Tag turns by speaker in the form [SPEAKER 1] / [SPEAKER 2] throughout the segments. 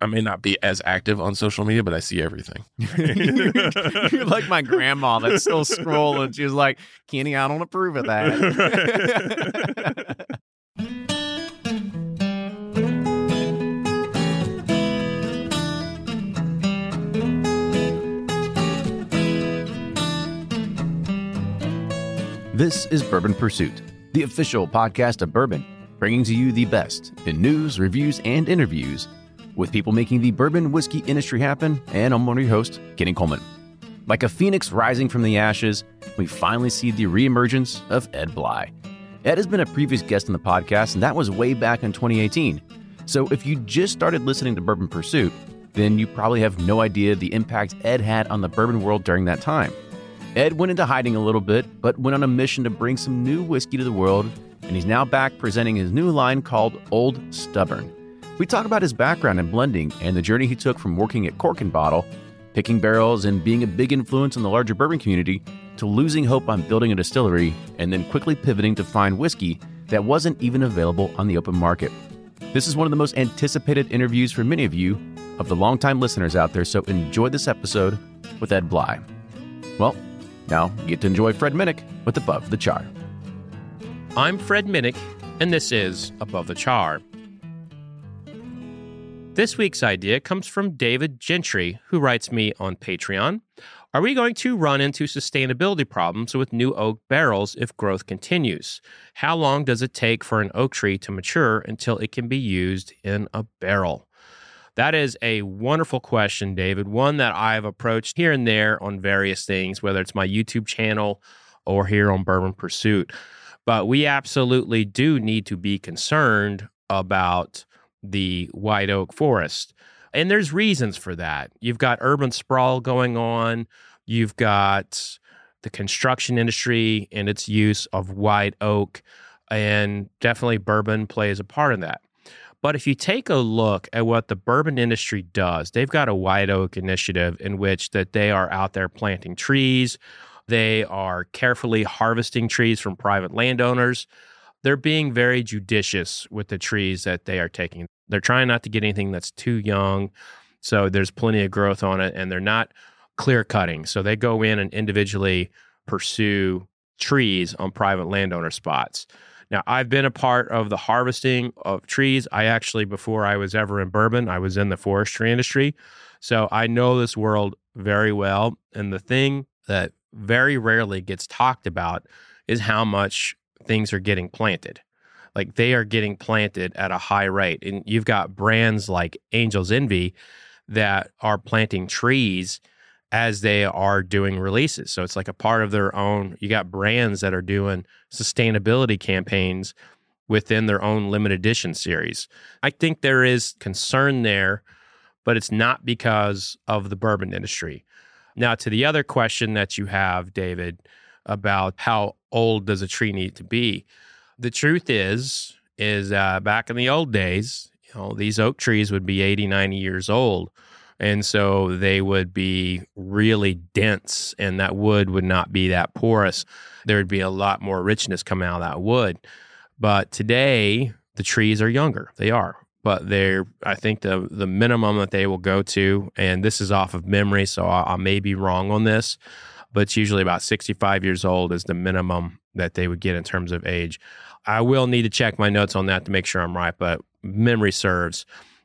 [SPEAKER 1] I may not be as active on social media, but I see everything.
[SPEAKER 2] You're like my grandma that's still scrolling. She was like, Kenny, I don't approve of that. This is Bourbon Pursuit, the official podcast of bourbon, bringing to you the best in news, reviews, and interviews with people making the bourbon whiskey industry happen, and I'm one of your hosts, Kenny Coleman. Like a phoenix rising from the ashes, we finally see the reemergence of Ed Bly. Ed has been a previous guest on the podcast, and that was way back in 2018. So if you just started listening to Bourbon Pursuit, then you probably have no idea the impact Ed had on the bourbon world during that time. Ed went into hiding a little bit, but went on a mission to bring some new whiskey to the world, and he's now back presenting his new line called Old Stubborn. We talk about his background in blending and the journey he took from working at Cork and Bottle, picking barrels and being a big influence in the larger bourbon community, to losing hope on building a distillery, and then quickly pivoting to find whiskey that wasn't even available on the open market. This is one of the most anticipated interviews for many of you, of the longtime listeners out there, so enjoy this episode with Ed Bly. Well, now you get to enjoy Fred Minnick with Above the Char.
[SPEAKER 3] I'm Fred Minnick, and this is Above the Char. This week's idea comes from David Gentry, who writes me on Patreon. Are we going to run into sustainability problems with new oak barrels if growth continues? How long does it take for an oak tree to mature until it can be used in a barrel? That is a wonderful question, David, one that I've approached here and there on various things, whether it's my YouTube channel or here on Bourbon Pursuit. But we absolutely do need to be concerned about the white oak forest. And there's reasons for that. You've got urban sprawl going on. You've got the construction industry and its use of white oak. And definitely bourbon plays a part in that. But if you take a look at what the bourbon industry does, they've got a white oak initiative in which that they are out there planting trees. They are carefully harvesting trees from private landowners. They're being very judicious with the trees that they are taking. They're trying not to get anything that's too young, so there's plenty of growth on it, and they're not clear cutting. So they go in and individually pursue trees on private landowner spots. Now, I've been a part of the harvesting of trees. I actually, before I was ever in bourbon, I was in the forestry industry. So I know this world very well. And the thing that very rarely gets talked about is how much things are getting planted. Like they are getting planted at a high rate. And you've got brands like Angel's Envy that are planting trees as they are doing releases. So it's like a part of their own. You got brands that are doing sustainability campaigns within their own limited edition series. I think there is concern there, but it's not because of the bourbon industry. Now, to the other question that you have, David, about how old does a tree need to be? The truth is back in the old days, these oak trees would be 80, 90 years old. And so they would be really dense, and that wood would not be that porous. There would be a lot more richness coming out of that wood. But today, the trees are younger. They are. But I think the minimum that they will go to, and this is off of memory, so I may be wrong on this, but it's usually about 65 years old is the minimum that they would get in terms of age. I will need to check my notes on that to make sure I'm right, but memory serves.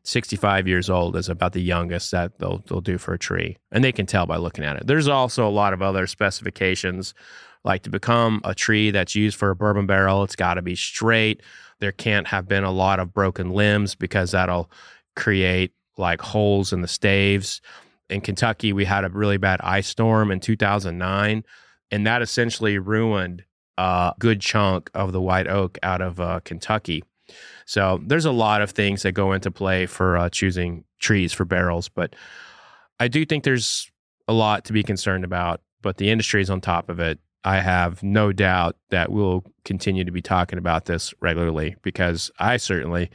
[SPEAKER 3] 65 years old is about the youngest that they'll do for a tree. And they can tell by looking at it. There's also a lot of other specifications, like to become a tree that's used for a bourbon barrel, it's got to be straight. There can't have been a lot of broken limbs because that'll create like holes in the staves. In Kentucky, we had a really bad ice storm in 2009, and that essentially ruined a good chunk of the white oak out of Kentucky. So there's a lot of things that go into play for choosing trees for barrels, but I do think there's a lot to be concerned about, but the industry is on top of it. I have no doubt that we'll continue to be talking about this regularly because I certainly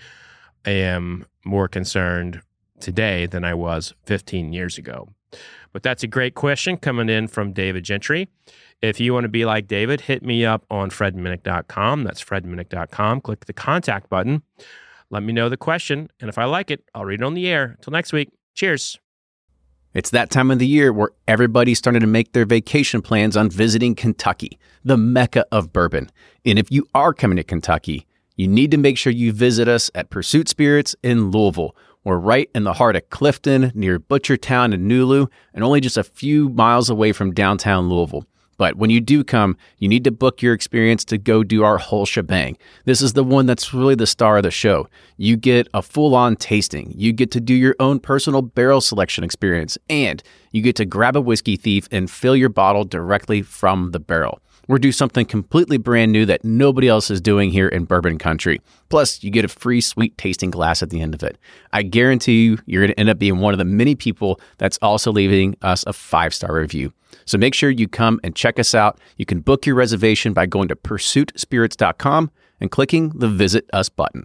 [SPEAKER 3] am more concerned today than I was 15 years ago. But that's a great question coming in from David Gentry. If you want to be like David, hit me up on fredminnick.com. That's fredminnick.com. Click the contact button. Let me know the question, and if I like it, I'll read it on the air. Until next week, cheers.
[SPEAKER 2] It's that time of the year where everybody's starting to make their vacation plans on visiting Kentucky, the mecca of bourbon. And if you are coming to Kentucky, you need to make sure you visit us at Pursuit Spirits in Louisville. We're right in the heart of Clifton, near Butchertown and Nulu, and only just a few miles away from downtown Louisville. But when you do come, you need to book your experience to go do our whole shebang. This is the one that's really the star of the show. You get a full-on tasting. You get to do your own personal barrel selection experience. And you get to grab a whiskey thief and fill your bottle directly from the barrel. We're doing something completely brand new that nobody else is doing here in bourbon country. Plus, you get a free sweet tasting glass at the end of it. I guarantee you're going to end up being one of the many people that's also leaving us a 5-star review. So make sure you come and check us out. You can book your reservation by going to pursuitspirits.com and clicking the Visit Us button.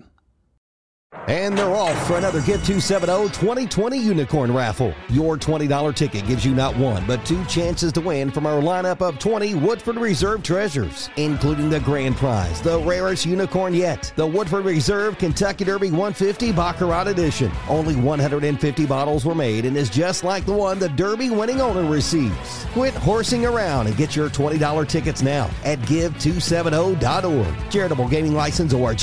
[SPEAKER 4] And they're off for another Get 270 2020 Unicorn Raffle. Your $20 ticket gives you not one, but 2 chances to win from our lineup of 20 Woodford Reserve treasures, including the grand prize, the rarest unicorn yet, the Woodford Reserve Kentucky Derby 150 Baccarat Edition. Only 150 bottles were made and is just like the one the Derby winning owner receives. Quit horsing around and get your $20 tickets now at give270.org. Charitable Gaming License ORG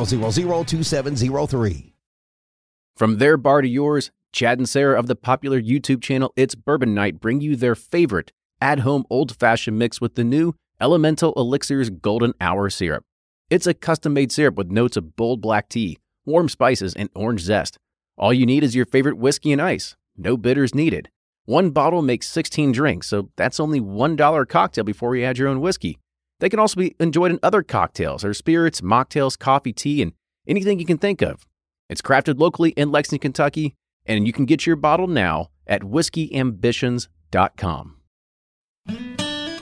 [SPEAKER 4] 0002703.
[SPEAKER 2] From their bar to yours, Chad and Sarah of the popular YouTube channel It's Bourbon Night bring you their favorite at-home old-fashioned mix with the new Elemental Elixir's Golden Hour Syrup. It's a custom-made syrup with notes of bold black tea, warm spices, and orange zest. All you need is your favorite whiskey and ice. No bitters needed. One bottle makes 16 drinks, so that's only $1 a cocktail before you add your own whiskey. They can also be enjoyed in other cocktails or spirits, mocktails, coffee, tea, and anything you can think of. It's crafted locally in Lexington, Kentucky, and you can get your bottle now at whiskeyambitions.com. Hey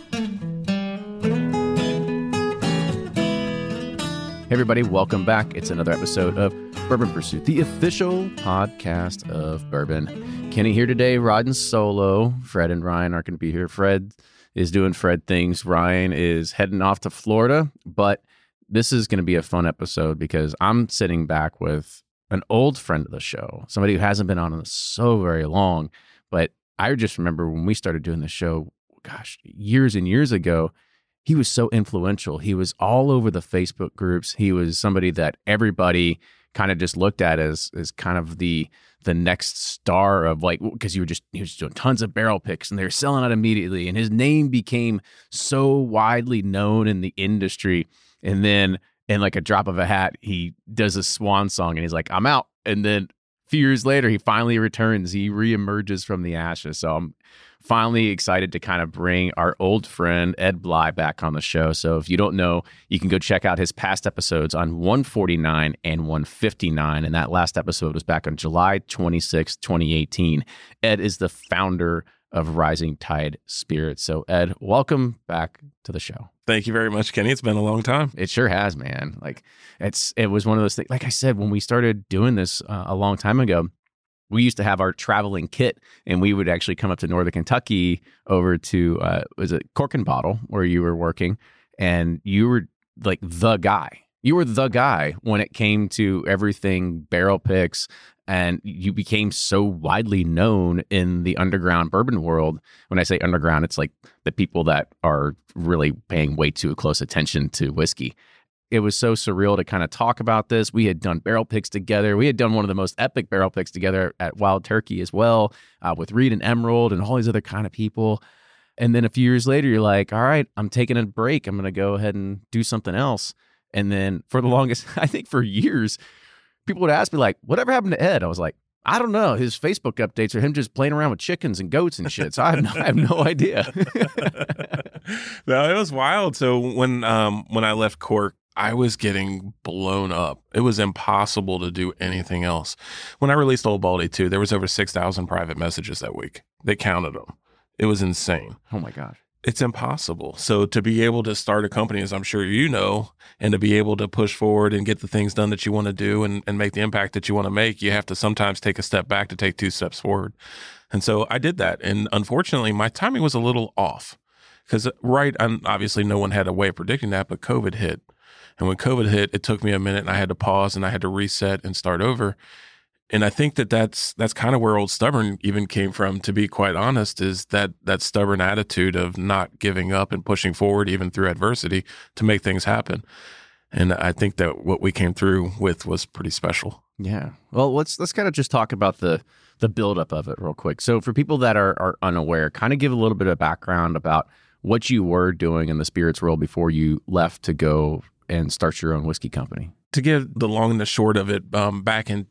[SPEAKER 2] everybody, welcome back. It's another episode of Bourbon Pursuit, the official podcast of bourbon. Kenny here today, riding solo. Fred and Ryan aren't going to be here. Fred is doing Fred things. Ryan is heading off to Florida, but this is going to be a fun episode because I'm sitting back with an old friend of the show, somebody who hasn't been on this so very long. But I just remember when we started doing the show, gosh, years and years ago, he was so influential. He was all over the Facebook groups. He was somebody that everybody kind of just looked at as kind of the next star of, like, because he was just doing tons of barrel picks and they were selling out immediately. And his name became so widely known in the industry. And then in like a drop of a hat, he does a swan song and he's like, I'm out. And then a few years later, he finally returns. He reemerges from the ashes. So I'm finally excited to kind of bring our old friend Ed Bly back on the show. So if you don't know, you can go check out his past episodes on 149 and 159. And that last episode was back on July 26, 2018. Ed is the founder of Rising Tide Spirits. So Ed, welcome back to the show.
[SPEAKER 1] Thank you very much, Kenny. It's been a long time.
[SPEAKER 2] It sure has, man. Like it was one of those things. Like I said, when we started doing this a long time ago, we used to have our traveling kit, and we would actually come up to Northern Kentucky over to was it Cork and Bottle where you were working, and you were like the guy. You were the guy when it came to everything barrel picks, and you became so widely known in the underground bourbon world. When I say underground, it's like the people that are really paying way too close attention to whiskey. It was so surreal to kind of talk about this. We had done barrel picks together. We had done one of the most epic barrel picks together at Wild Turkey as well, with Reed and Emerald and all these other kind of people. And then a few years later, you're like, all right, I'm taking a break. I'm going to go ahead and do something else. And then for the longest, I think for years, people would ask me like, whatever happened to Ed? I was like, I don't know. His Facebook updates are him just playing around with chickens and goats and shit. So I have no idea.
[SPEAKER 1] No, it was wild. So when I left Cork, I was getting blown up. It was impossible to do anything else. When I released Old Baldy 2, there was over 6,000 private messages that week. They counted them. It was insane.
[SPEAKER 2] Oh my gosh.
[SPEAKER 1] It's impossible. So to be able to start a company, as I'm sure you know, and to be able to push forward and get the things done that you want to do and make the impact that you want to make, you have to sometimes take a step back to take 2 steps forward. And so I did that. And unfortunately, my timing was a little off because obviously no one had a way of predicting that, but COVID hit. And when COVID hit, it took me a minute and I had to pause and I had to reset and start over. And I think that's kind of where Old Stubborn even came from, to be quite honest, is that stubborn attitude of not giving up and pushing forward even through adversity to make things happen. And I think that what we came through with was pretty special.
[SPEAKER 2] Yeah. Well, let's kind of just talk about the buildup of it real quick. So for people that are unaware, kind of give a little bit of background about what you were doing in the spirits world before you left to go and start your own whiskey company.
[SPEAKER 1] To give the long and the short of it, back in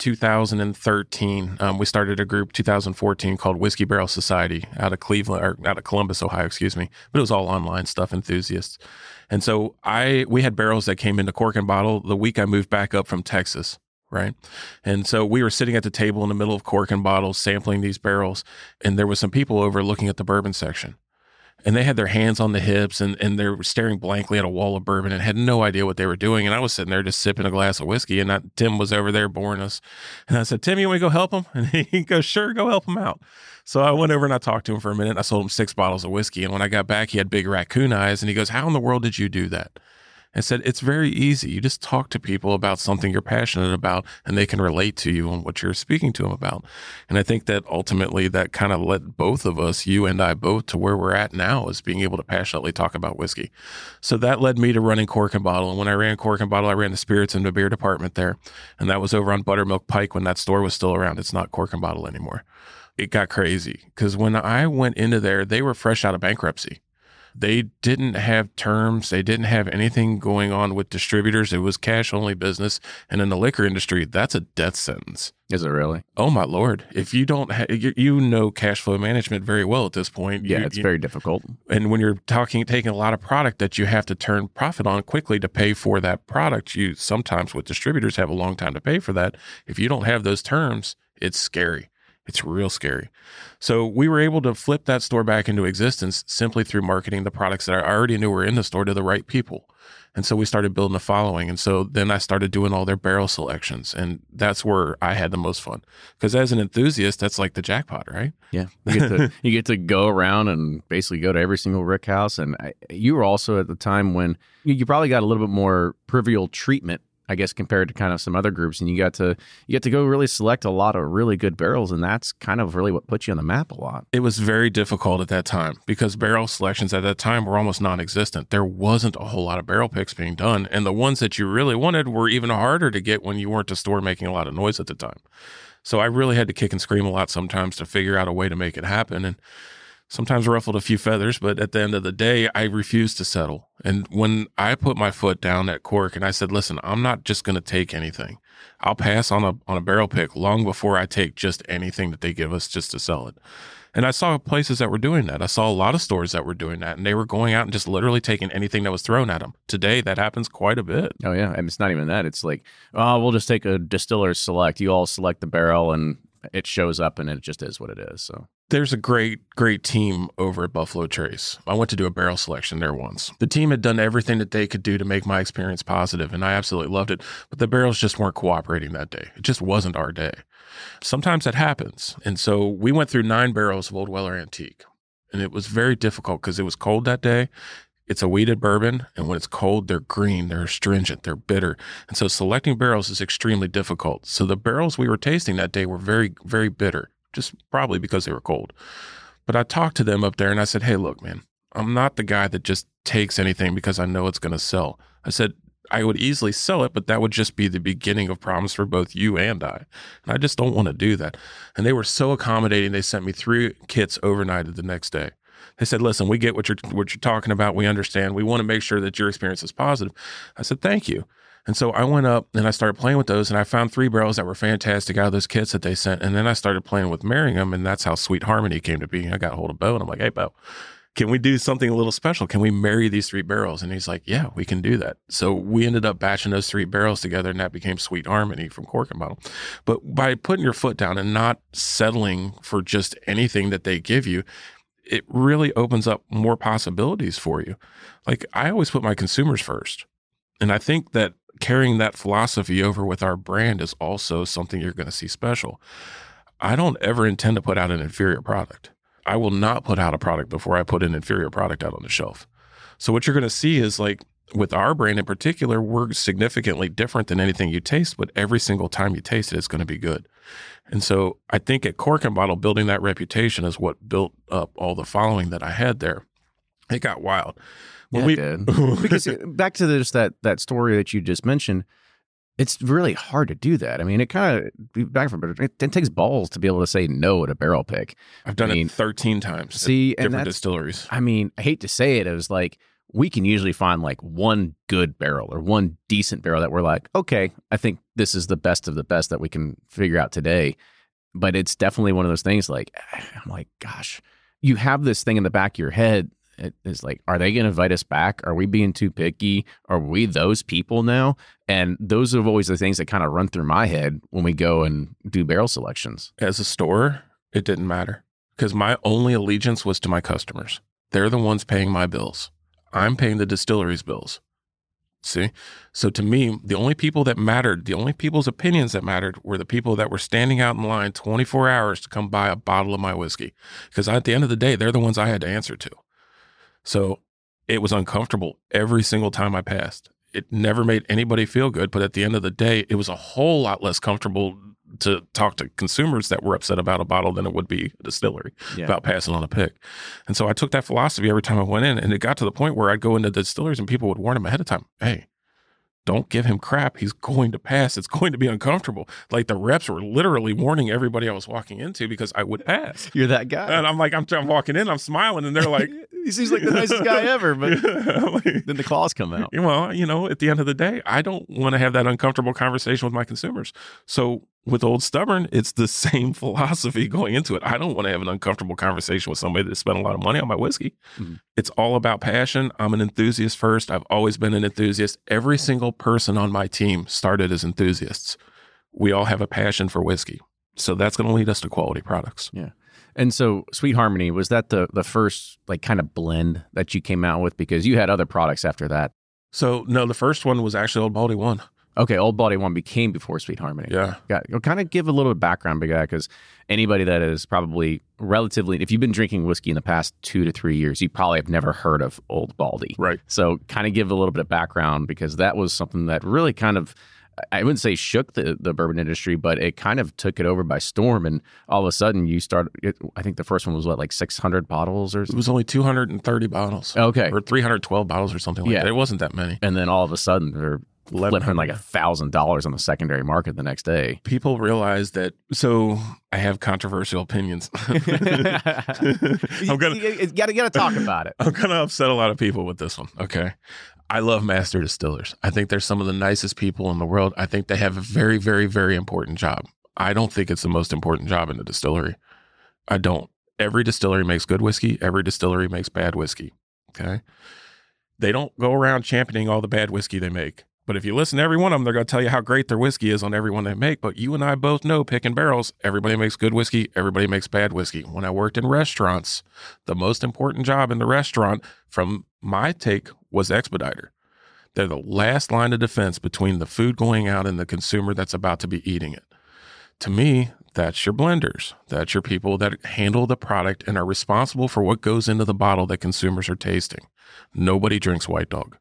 [SPEAKER 1] 2013, we started a group, 2014, called Whiskey Barrel Society out of Columbus, Ohio, but it was all online stuff, enthusiasts. And so we had barrels that came into cork and bottle the week I moved back up from Texas, right? And so we were sitting at the table in the middle of cork and bottles, sampling these barrels, and there was some people over looking at the bourbon section. And they had their hands on the hips and they were staring blankly at a wall of bourbon and had no idea what they were doing. And I was sitting there just sipping a glass of whiskey, and Tim was over there boring us. And I said, "Tim, you want to go help him?" And he goes, "Sure, go help him out." So I went over and I talked to him for a minute. I sold him 6 bottles of whiskey. And when I got back, he had big raccoon eyes. And he goes, "How in the world did you do that?" I said, "It's very easy. You just talk to people about something you're passionate about, and they can relate to you on what you're speaking to them about." And I think that ultimately that kind of led both of us, you and I both, to where we're at now, is being able to passionately talk about whiskey. So that led me to running Cork and Bottle. And when I ran Cork and Bottle, I ran the spirits and the beer department there. And that was over on Buttermilk Pike when that store was still around. It's not Cork and Bottle anymore. It got crazy because when I went into there, they were fresh out of bankruptcy. They didn't have terms. They didn't have anything going on with distributors. It was cash only business. And in the liquor industry, that's a death sentence.
[SPEAKER 2] Is it really?
[SPEAKER 1] Oh my Lord. If you don't you know cash flow management very well at this point.
[SPEAKER 2] Yeah, it's very difficult.
[SPEAKER 1] And when you're taking a lot of product that you have to turn profit on quickly to pay for that product, you sometimes with distributors have a long time to pay for that. If you don't have those terms, it's scary. It's real scary. So we were able to flip that store back into existence simply through marketing the products that I already knew were in the store to the right people. And so we started building a following. And so then I started doing all their barrel selections. And that's where I had the most fun. Because as an enthusiast, that's like the jackpot, right?
[SPEAKER 2] Yeah. You get to go around and basically go to every single rick house. And you were also at the time when you probably got a little bit more trivial treatment, I guess, compared to kind of some other groups, and you get to go really select a lot of really good barrels, and that's kind of really what put you on the map a lot.
[SPEAKER 1] It was very difficult at that time because barrel selections at that time were almost non-existent. There wasn't a whole lot of barrel picks being done, and the ones that you really wanted were even harder to get when you weren't a store making a lot of noise at the time. So I really had to kick and scream a lot sometimes to figure out a way to make it happen, and sometimes ruffled a few feathers, but at the end of the day, I refused to settle. And when I put my foot down at Cork and I said, "Listen, I'm not just going to take anything. I'll pass on a barrel pick long before I take just anything that they give us just to sell it." And I saw places that were doing that. I saw a lot of stores that were doing that, and they were going out and just literally taking anything that was thrown at them. Today, that happens quite a bit.
[SPEAKER 2] Oh, yeah. And it's not even that. It's like, oh, we'll just take a distiller's select. You all select the barrel, and it shows up, and it just is what it is. So
[SPEAKER 1] there's a great team over at Buffalo Trace. I went to do a barrel selection there once. The team had done everything that they could do to make my experience positive, and I absolutely loved it. But the barrels just weren't cooperating that day. It just wasn't our day. Sometimes that happens. And so we went through 9 barrels of Old Weller Antique. And it was very difficult because it was cold that day. It's a wheated bourbon, and when it's cold, they're green, they're astringent, they're bitter. And so selecting barrels is extremely difficult. So the barrels we were tasting that day were very, very bitter, just probably because they were cold. But I talked to them up there and I said, "Hey, look, man, I'm not the guy that just takes anything because I know it's going to sell." I said, "I would easily sell it, but that would just be the beginning of problems for both you and I. And I just don't want to do that." And they were so accommodating. They sent me 3 kits overnighted the next day. They said, "Listen, we get what you're talking about. We understand. We want to make sure that your experience is positive." I said, "Thank you." And so I went up and I started playing with those, and I found 3 barrels that were fantastic out of those kits that they sent. And then I started playing with marrying them, and that's how Sweet Harmony came to be. I got a hold of Bo, and I'm like, "Hey, Bo, can we do something a little special? Can we marry these 3 barrels?" And he's like, "Yeah, we can do that." So we ended up batching those 3 barrels together, and that became Sweet Harmony from Cork and Bottle. But by putting your foot down and not settling for just anything that they give you, it really opens up more possibilities for you. Like, I always put my consumers first. And I think that carrying that philosophy over with our brand is also something you're going to see special. I don't ever intend to put out an inferior product. I will not put out a product before I put an inferior product out on the shelf. So what you're going to see is, like, with our brand in particular, we're significantly different than anything you taste, but every single time you taste it, it's going to be good. And so I think at Cork and Bottle, building that reputation is what built up all the following that I had there. It got wild.
[SPEAKER 2] It did. Because back to that story that you just mentioned, it's really hard to do that. I mean, it takes balls to be able to say no at a barrel pick.
[SPEAKER 1] I've done it 13 times at different distilleries.
[SPEAKER 2] I mean, I hate to say it, it was like, we can usually find like one good barrel or one decent barrel that we're like, okay, I think this is the best of the best that we can figure out today. But it's definitely one of those things like, I'm like, gosh, you have this thing in the back of your head. It's like, are they going to invite us back? Are we being too picky? Are we those people now? And those are always the things that kind of run through my head when we go and do barrel selections.
[SPEAKER 1] As a store, it didn't matter because my only allegiance was to my customers. They're the ones paying my bills. I'm paying the distillery's bills. See? So to me, the only people that mattered, the only people's opinions that mattered were the people that were standing out in line 24 hours to come buy a bottle of my whiskey. Because at the end of the day, they're the ones I had to answer to. So it was uncomfortable every single time I passed. It never made anybody feel good, but at the end of the day, it was a whole lot less comfortable to talk to consumers that were upset about a bottle than it would be a distillery about passing on a pick. And so I took that philosophy every time I went in, and it got to the point where I'd go into the distilleries and people would warn him ahead of time, hey, don't give him crap. He's going to pass. It's going to be uncomfortable. Like the reps were literally warning everybody I was walking into because I would pass.
[SPEAKER 2] You're that guy.
[SPEAKER 1] And I'm like, I'm walking in, I'm smiling, and they're like,
[SPEAKER 2] he seems like the nicest guy ever, but then the claws come out.
[SPEAKER 1] Well, at the end of the day, I don't want to have that uncomfortable conversation with my consumers. So with Old Stubborn, it's the same philosophy going into it. I don't want to have an uncomfortable conversation with somebody that spent a lot of money on my whiskey. Mm-hmm. It's all about passion. I'm an enthusiast first. I've always been an enthusiast. Every single person on my team started as enthusiasts. We all have a passion for whiskey. So that's going to lead us to quality products.
[SPEAKER 2] Yeah. And so Sweet Harmony, was that the first like kind of blend that you came out with? Because you had other products after that.
[SPEAKER 1] So no, the first one was actually Old Baldy 1.
[SPEAKER 2] Okay, Old Baldy 1 became before Sweet Harmony.
[SPEAKER 1] Yeah.
[SPEAKER 2] Kind of give a little bit of background behind that, because anybody that is probably relatively, if you've been drinking whiskey in the past 2 to 3 years, you probably have never heard of Old Baldy.
[SPEAKER 1] Right.
[SPEAKER 2] So kind of give a little bit of background, because that was something that really kind of, I wouldn't say shook the bourbon industry, but it kind of took it over by storm. And all of a sudden you I think the first one was like 600 bottles or something?
[SPEAKER 1] It was only 230 bottles.
[SPEAKER 2] Okay.
[SPEAKER 1] Or 312 bottles or something like that. It wasn't that many.
[SPEAKER 2] And then all of a sudden they're flipping like $1,000 on the secondary market the next day.
[SPEAKER 1] People realize that. So I have controversial opinions.
[SPEAKER 2] You got to talk about it.
[SPEAKER 1] I'm going to upset a lot of people with this one. Okay. I love master distillers. I think they're some of the nicest people in the world. I think they have a very, very, very important job. I don't think it's the most important job in the distillery. I don't. Every distillery makes good whiskey. Every distillery makes bad whiskey. Okay. They don't go around championing all the bad whiskey they make. But if you listen to every one of them, they're going to tell you how great their whiskey is on every one they make. But you and I both know, picking barrels, everybody makes good whiskey, everybody makes bad whiskey. When I worked in restaurants, the most important job in the restaurant, from my take, was expediter. They're the last line of defense between the food going out and the consumer that's about to be eating it. To me, that's your blenders. That's your people that handle the product and are responsible for what goes into the bottle that consumers are tasting. Nobody drinks White Dog.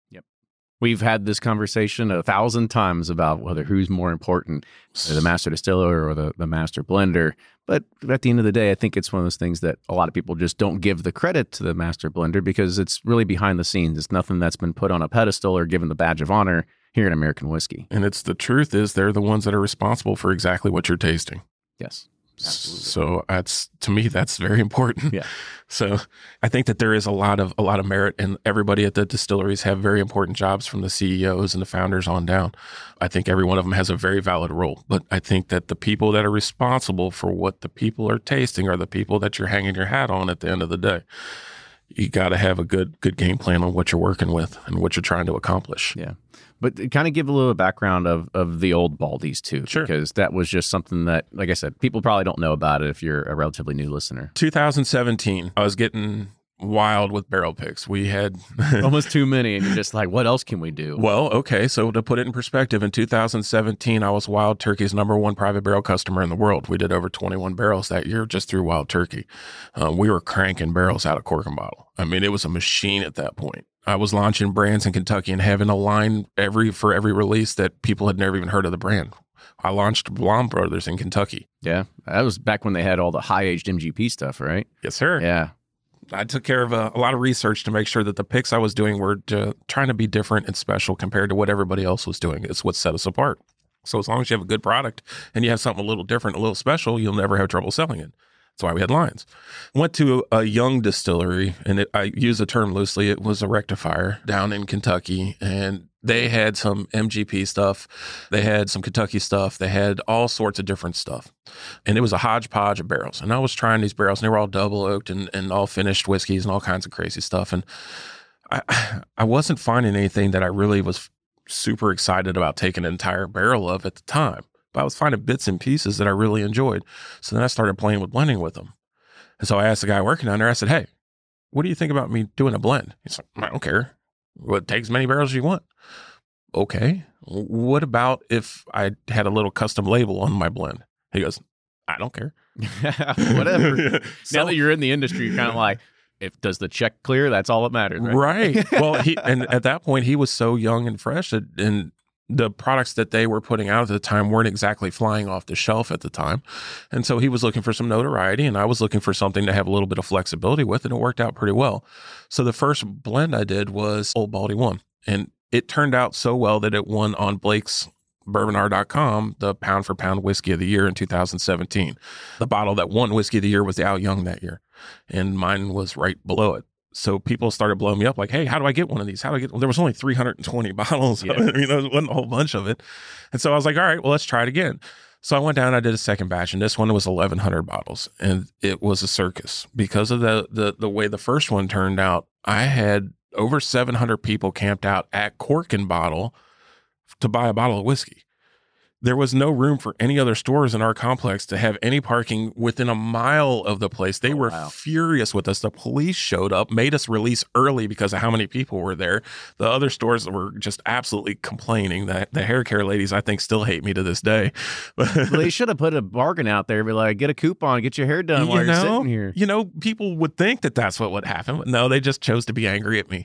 [SPEAKER 2] We've had this conversation 1,000 times about whether who's more important, the master distiller or the master blender. But at the end of the day, I think it's one of those things that a lot of people just don't give the credit to the master blender, because it's really behind the scenes. It's nothing that's been put on a pedestal or given the badge of honor here in American whiskey.
[SPEAKER 1] And it's the truth is they're the ones that are responsible for exactly what you're tasting.
[SPEAKER 2] Yes. Absolutely.
[SPEAKER 1] So to me, that's very important.
[SPEAKER 2] Yeah.
[SPEAKER 1] So I think that there is a lot of merit, and everybody at the distilleries have very important jobs, from the CEOs and the founders on down. I think every one of them has a very valid role, but I think that the people that are responsible for what the people are tasting are the people that you're hanging your hat on at the end of the day. You got to have a good game plan on what you're working with and what you're trying to accomplish.
[SPEAKER 2] Yeah. But kind of give a little background of the Old Baldies too.
[SPEAKER 1] Sure.
[SPEAKER 2] Because that was just something that, like I said, people probably don't know about it if you're a relatively new listener.
[SPEAKER 1] 2017, I was getting wild with barrel picks. We had
[SPEAKER 2] almost too many, and you're just like, what else can we do?
[SPEAKER 1] Well, okay, so to put it in perspective, in 2017, I was Wild Turkey's #1 private barrel customer in the world. We did over 21 barrels that year just through Wild Turkey. We were cranking barrels out of Cork and Bottle. I mean, it was a machine at that point. I was launching brands in Kentucky and having a line for every release that people had never even heard of the brand. I launched Blom Brothers in Kentucky.
[SPEAKER 2] Yeah. That was back when they had all the high-aged MGP stuff, right?
[SPEAKER 1] Yes, sir.
[SPEAKER 2] Yeah.
[SPEAKER 1] I took care of a lot of research to make sure that the picks I was doing were trying to be different and special compared to what everybody else was doing. It's what set us apart. So as long as you have a good product and you have something a little different, a little special, you'll never have trouble selling it. That's why we had lines. Went to a young distillery, and I use the term loosely. It was a rectifier down in Kentucky, and they had some MGP stuff. They had some Kentucky stuff. They had all sorts of different stuff. And it was a hodgepodge of barrels. And I was trying these barrels, and they were all double oaked and all finished whiskeys and all kinds of crazy stuff. And I wasn't finding anything that I really was super excited about taking an entire barrel of at the time. But I was finding bits and pieces that I really enjoyed. So then I started playing with blending with them. And so I asked the guy working on there, I said, hey, what do you think about me doing a blend? He's like, I don't care. Well, take as many barrels as you want. Okay. What about if I had a little custom label on my blend? He goes, I don't care.
[SPEAKER 2] Whatever. Now that you're in the industry, you're kind of like, does the check clear? That's all that matters, right?
[SPEAKER 1] Right. Well, and at that point, he was so young and fresh, and the products that they were putting out at the time weren't exactly flying off the shelf at the time. And so he was looking for some notoriety, and I was looking for something to have a little bit of flexibility with, and it worked out pretty well. So the first blend I did was Old Baldy 1, and it turned out so well that it won on Blake's BourbonR.com the pound for pound whiskey of the year in 2017. The bottle that won whiskey of the year was the Al Young that year, and mine was right below it. So people started blowing me up like, hey, how do I get one of these? How do I get one? There was only 320 bottles. Yeah. I mean, there wasn't a whole bunch of it. And so I was like, all right, well, let's try it again. So I went down, I did a second batch, and this one was 1,100 bottles. And it was a circus. Because of the way the first one turned out, I had over 700 people camped out at Cork and Bottle to buy a bottle of whiskey. There was no room for any other stores in our complex to have any parking within a mile of the place. They were furious with us. The police showed up, made us release early because of how many people were there. The other stores were just absolutely complaining. The hair care ladies, I think, still hate me to this day.
[SPEAKER 2] Well, they should have put a bargain out there. Be like, get a coupon, get your hair done while you're sitting here.
[SPEAKER 1] You know, people would think that that's what would happen. But no, they just chose to be angry at me.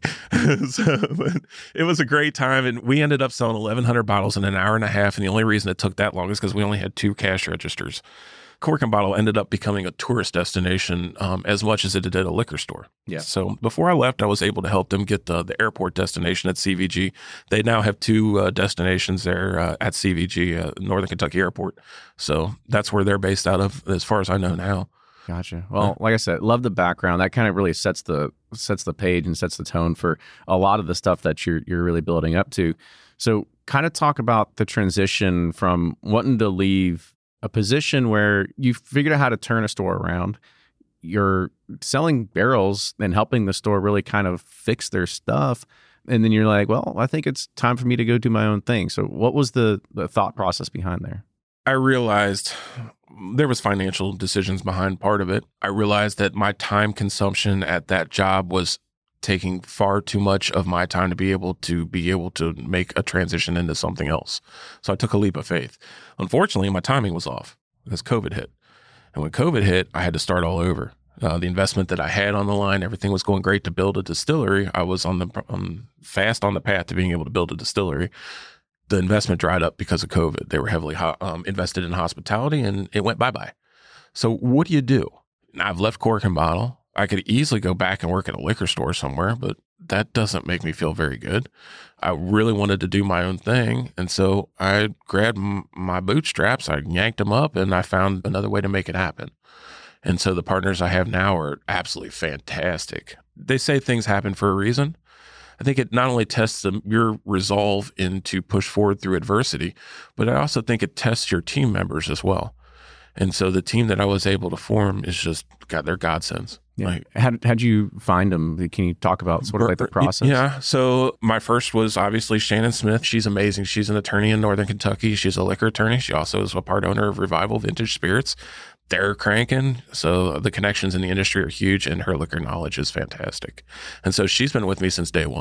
[SPEAKER 1] But it was a great time. And we ended up selling 1,100 bottles in an hour and a half. And the only reason it took that long is because we only had 2 cash registers. Cork and Bottle ended up becoming a tourist destination as much as it did a liquor store.
[SPEAKER 2] Yeah.
[SPEAKER 1] So before I left, I was able to help them get the airport destination at CVG. They now have 2 destinations there at CVG, Northern Kentucky Airport. So that's where they're based out of, as far as I know now.
[SPEAKER 2] Gotcha. Well, like I said, love the background. That kind of really sets the page and sets the tone for a lot of the stuff that you're really building up to. So kind of talk about the transition from wanting to leave a position where you figured out how to turn a store around. You're selling barrels and helping the store really kind of fix their stuff. And then you're like, well, I think it's time for me to go do my own thing. So what was the thought process behind there?
[SPEAKER 1] I realized there was financial decisions behind part of it. I realized that my time consumption at that job was taking far too much of my time to be able to make a transition into something else. So I took a leap of faith. Unfortunately, my timing was off because COVID hit. And when COVID hit, I had to start all over. The investment that I had on the line, everything was going great to build a distillery. I was fast on the path to being able to build a distillery. The investment dried up because of COVID. They were heavily invested in hospitality, and it went bye-bye. So what do? Now, I've left Cork and Bottle. I could easily go back and work at a liquor store somewhere, but that doesn't make me feel very good. I really wanted to do my own thing. And so I grabbed my bootstraps, I yanked them up, and I found another way to make it happen. And so the partners I have now are absolutely fantastic. They say things happen for a reason. I think it not only tests your resolve to push forward through adversity, but I also think it tests your team members as well. And so the team that I was able to form is just, God, they're godsends.
[SPEAKER 2] Yeah.
[SPEAKER 1] Like,
[SPEAKER 2] how'd you find them? Can you talk about sort of like the process?
[SPEAKER 1] Yeah. So my first was obviously Shannon Smith. She's amazing. She's an attorney in Northern Kentucky. She's a liquor attorney. She also is a part owner of Revival Vintage Spirits. They're cranking. So the connections in the industry are huge, and her liquor knowledge is fantastic. And so she's been with me since day one.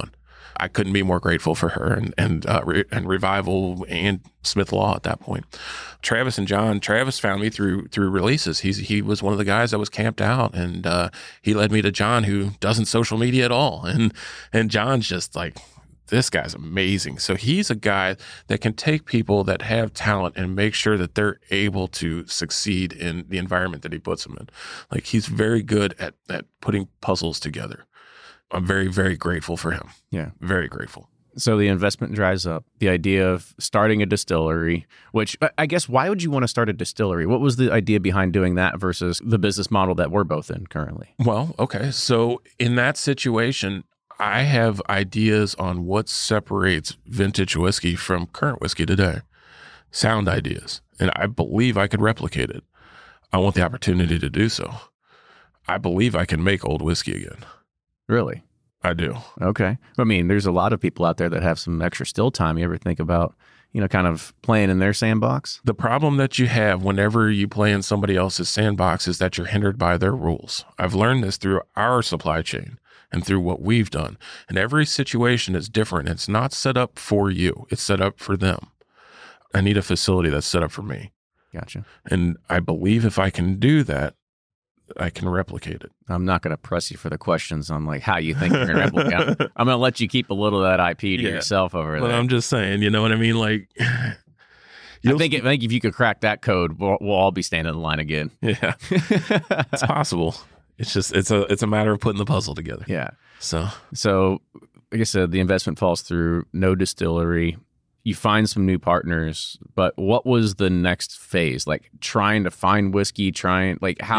[SPEAKER 1] I couldn't be more grateful for her and Revival and Smith Law at that point. Travis and John. Travis found me through releases. He was one of the guys that was camped out, and he led me to John, who doesn't social media at all. And John's just like, this guy's amazing. So he's a guy that can take people that have talent and make sure that they're able to succeed in the environment that he puts them in. Like, he's very good at putting puzzles together. I'm very, very grateful for him.
[SPEAKER 2] Yeah.
[SPEAKER 1] Very grateful.
[SPEAKER 2] So the investment dries up. The idea of starting a distillery, which I guess, why would you want to start a distillery? What was the idea behind doing that versus the business model that we're both in currently?
[SPEAKER 1] Well, okay. So in that situation, I have ideas on what separates vintage whiskey from current whiskey today. Sound ideas. And I believe I could replicate it. I want the opportunity to do so. I believe I can make old whiskey again.
[SPEAKER 2] Really?
[SPEAKER 1] I do.
[SPEAKER 2] Okay. I mean, there's a lot of people out there that have some extra still time. You ever think about, kind of playing in their sandbox?
[SPEAKER 1] The problem that you have whenever you play in somebody else's sandbox is that you're hindered by their rules. I've learned this through our supply chain and through what we've done. And every situation is different. It's not set up for you. It's set up for them. I need a facility that's set up for me.
[SPEAKER 2] Gotcha.
[SPEAKER 1] And I believe if I can do that, I can replicate it.
[SPEAKER 2] I'm not going to press you for the questions on like how you think you're going to replicate it. I'm going to let you keep a little of that IP to yourself over there.
[SPEAKER 1] But I'm just saying, you know what I mean? Like,
[SPEAKER 2] I think if you could crack that code, we'll all be standing in line again.
[SPEAKER 1] Yeah, it's possible. It's just it's a matter of putting the puzzle together.
[SPEAKER 2] Yeah.
[SPEAKER 1] So
[SPEAKER 2] like I said, the investment falls through. No distillery. You find some new partners, but what was the next phase? Like trying to find whiskey, kind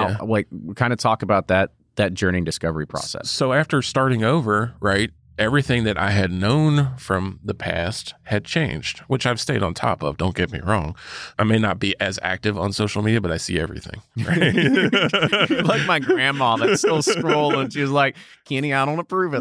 [SPEAKER 2] of talk about that journey and discovery process.
[SPEAKER 1] So after starting over, right, everything that I had known from the past had changed, which I've stayed on top of. Don't get me wrong. I may not be as active on social media, but I see everything. Right?
[SPEAKER 2] You're like my grandma that's still scrolling. She was like, Kenny, I don't approve of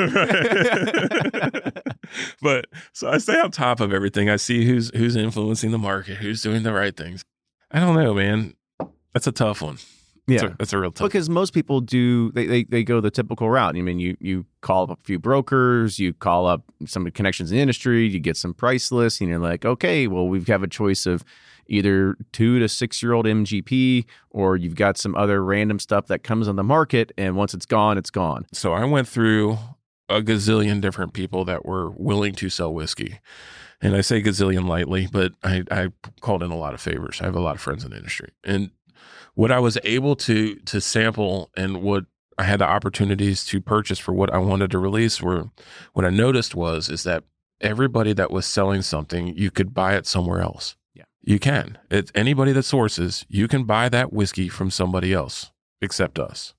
[SPEAKER 2] that.
[SPEAKER 1] But so I stay on top of everything. I see who's influencing the market, who's doing the right things. I don't know, man. That's a tough one.
[SPEAKER 2] Yeah,
[SPEAKER 1] that's a real tough.
[SPEAKER 2] Because most people do. They go the typical route. I mean, you call up a few brokers, you call up some connections in the industry, you get some price lists, and you're like, okay, well, we have a choice of either 2 to 6 year old MGP, or you've got some other random stuff that comes on the market, and once it's gone, it's gone.
[SPEAKER 1] So I went through a gazillion different people that were willing to sell whiskey. And I say gazillion lightly, but I called in a lot of favors. I have a lot of friends in the industry. And what I was able to sample and what I had the opportunities to purchase for what I wanted to release what I noticed is that everybody that was selling something, you could buy it somewhere else.
[SPEAKER 2] Yeah.
[SPEAKER 1] You can. It's anybody that sources, you can buy that whiskey from somebody else except us.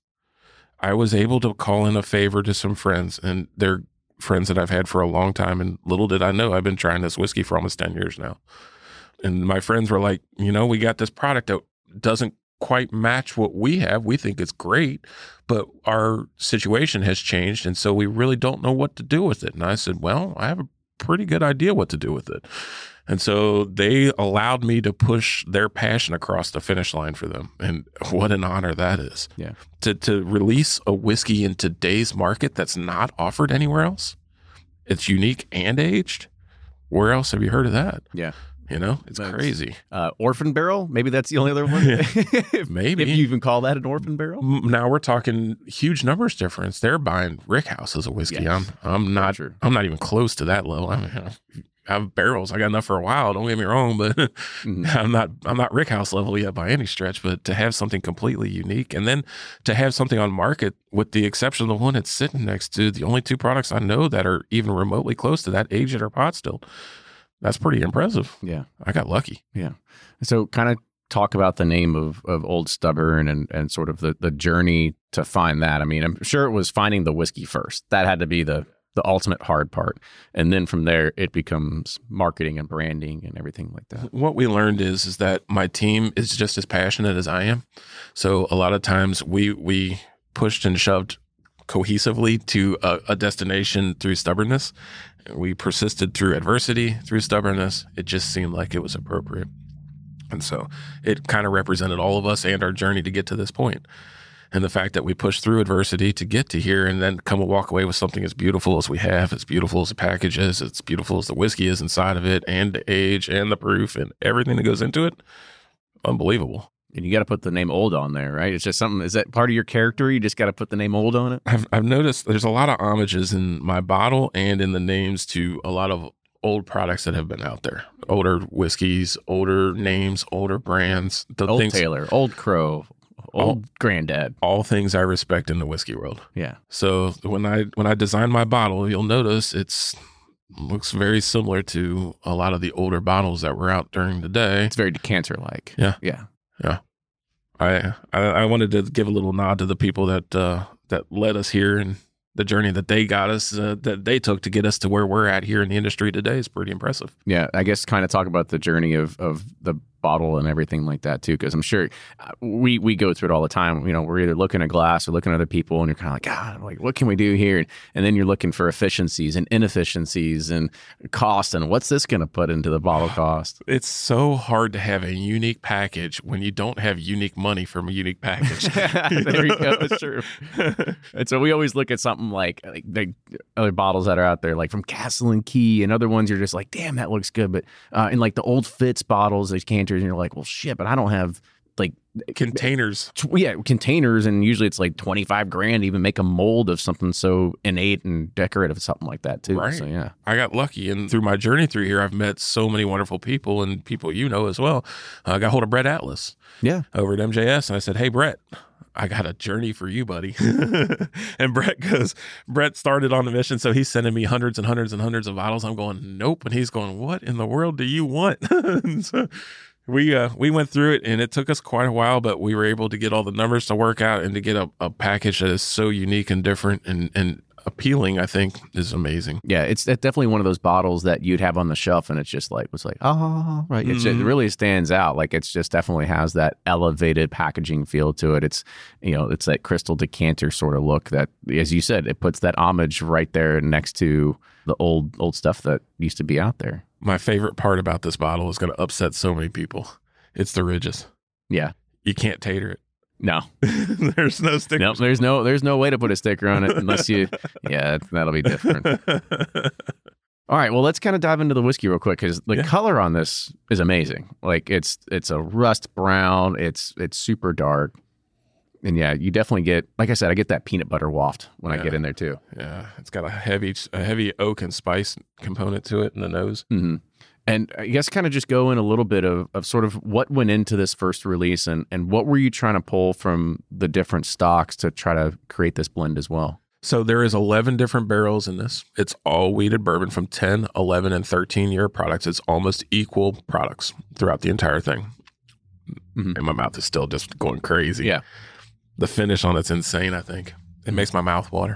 [SPEAKER 1] I was able to call in a favor to some friends, and they're friends that I've had for a long time. And little did I know, I've been trying this whiskey for almost 10 years now. And my friends were like, we got this product that doesn't quite match what we have. We think it's great, but our situation has changed, and so we really don't know what to do with it. And I said, well, I have a pretty good idea what to do with it. And so they allowed me to push their passion across the finish line for them. And what an honor that is.
[SPEAKER 2] Yeah.
[SPEAKER 1] To release a whiskey in today's market that's not offered anywhere else. It's unique and aged. Where else have you heard of that?
[SPEAKER 2] Yeah.
[SPEAKER 1] It's crazy.
[SPEAKER 2] Orphan barrel? Maybe that's the only other one?
[SPEAKER 1] Maybe.
[SPEAKER 2] If you even call that an orphan barrel?
[SPEAKER 1] Now we're talking huge numbers difference. They're buying Rickhouse as a whiskey.
[SPEAKER 2] Yes.
[SPEAKER 1] I'm not even close to that level. I mean, I have barrels. I got enough for a while. Don't get me wrong, but I'm not Rickhouse level yet by any stretch. But to have something completely unique, and then to have something on market, with the exception of the one it's sitting next to, the only 2 products I know that are even remotely close to that, aged or pot still. That's pretty impressive.
[SPEAKER 2] Yeah.
[SPEAKER 1] I got lucky.
[SPEAKER 2] Yeah. So kind of talk about the name of Old Stubborn and sort of the journey to find that. I mean, I'm sure it was finding the whiskey first. That had to be the ultimate hard part. And then from there, it becomes marketing and branding and everything like that.
[SPEAKER 1] What we learned is that my team is just as passionate as I am. So a lot of times we pushed and shoved cohesively to a destination through stubbornness. We persisted through adversity, through stubbornness. It just seemed like it was appropriate. And so it kind of represented all of us and our journey to get to this point. And the fact that we pushed through adversity to get to here and then walk away with something as beautiful as we have, as beautiful as the package is, as beautiful as the whiskey is inside of it, and the age and the proof and everything that goes into it, unbelievable.
[SPEAKER 2] And you got to put the name Old on there, right? It's just something. Is that part of your character? You just got to put the name Old on it.
[SPEAKER 1] I've noticed there's a lot of homages in my bottle and in the names to a lot of old products that have been out there. Older whiskeys, older names, older brands.
[SPEAKER 2] Old Taylor, Old Crow, Old Granddad.
[SPEAKER 1] All things I respect in the whiskey world.
[SPEAKER 2] Yeah.
[SPEAKER 1] So when I design my bottle, you'll notice looks very similar to a lot of the older bottles that were out during the day.
[SPEAKER 2] It's very decanter-like.
[SPEAKER 1] Yeah.
[SPEAKER 2] Yeah.
[SPEAKER 1] Yeah. I wanted to give a little nod to the people that led us here, and the journey that they got us, that they took to get us to where we're at here in the industry today is pretty impressive.
[SPEAKER 2] Yeah, I guess kind of talk about the journey of the bottle and everything like that too, because I'm sure we go through it all the time. You know, we're either looking at glass or looking at other people, and you're kind of like, God, like what can we do here? And then you're looking for efficiencies and inefficiencies and cost, and what's this going to put into the bottle cost?
[SPEAKER 1] It's so hard to have a unique package when you don't have unique money from a unique package.
[SPEAKER 2] There you go. That's true. And so we always look at something like the other bottles that are out there, like from Castle and Key, and other ones you're just like, damn, that looks good. But in like the old Fitz bottles, those canters, and you're like, well, shit, but I don't have like
[SPEAKER 1] containers.
[SPEAKER 2] Yeah, containers, and usually it's like $25,000 to even make a mold of something so innate and decorative, something like that too.
[SPEAKER 1] Right.
[SPEAKER 2] So yeah,
[SPEAKER 1] I got lucky, and through my journey through here, I've met so many wonderful people, and people you know as well. I got hold of Brett Atlas, over at MJS, and I said, hey, Brett, I got a journey for you, buddy. And Brett started on the mission, so he's sending me hundreds and hundreds and hundreds of bottles. I'm going, nope. And he's going, what in the world do you want? So we went through it, and it took us quite a while, but we were able to get all the numbers to work out and to get a package that is so unique and different and appealing, I think, is amazing.
[SPEAKER 2] Yeah, it's definitely one of those bottles that you'd have on the shelf, and it's just like, oh, right. It really stands out. Like it's just definitely has that elevated packaging feel to it. It's, it's that crystal decanter sort of look that, as you said, it puts that homage right there next to the old stuff that used to be out there.
[SPEAKER 1] My favorite part about this bottle is going to upset so many people. It's the ridges. Yeah. You can't tater it.
[SPEAKER 2] No,
[SPEAKER 1] there's no sticker.
[SPEAKER 2] Nope, there's no way to put a sticker on it unless you. Yeah, that'll be different. All right, well, let's kind of dive into the whiskey real quick because the color on this is amazing. Like it's a rust brown. It's super dark, and yeah, you definitely get, like I said, I get that peanut butter waft when I get in there too.
[SPEAKER 1] Yeah, it's got a heavy oak and spice component to it in the nose.
[SPEAKER 2] Mm-hmm. And I guess kind of just go in a little bit of sort of what went into this first release and what were you trying to pull from the different stocks to try to create this blend as well?
[SPEAKER 1] So there is 11 different barrels in this. It's all wheated bourbon from 10, 11, and 13-year products. It's almost equal products throughout the entire thing. Mm-hmm. And my mouth is still just going crazy.
[SPEAKER 2] Yeah.
[SPEAKER 1] The finish on it's insane, I think. It makes my mouth water.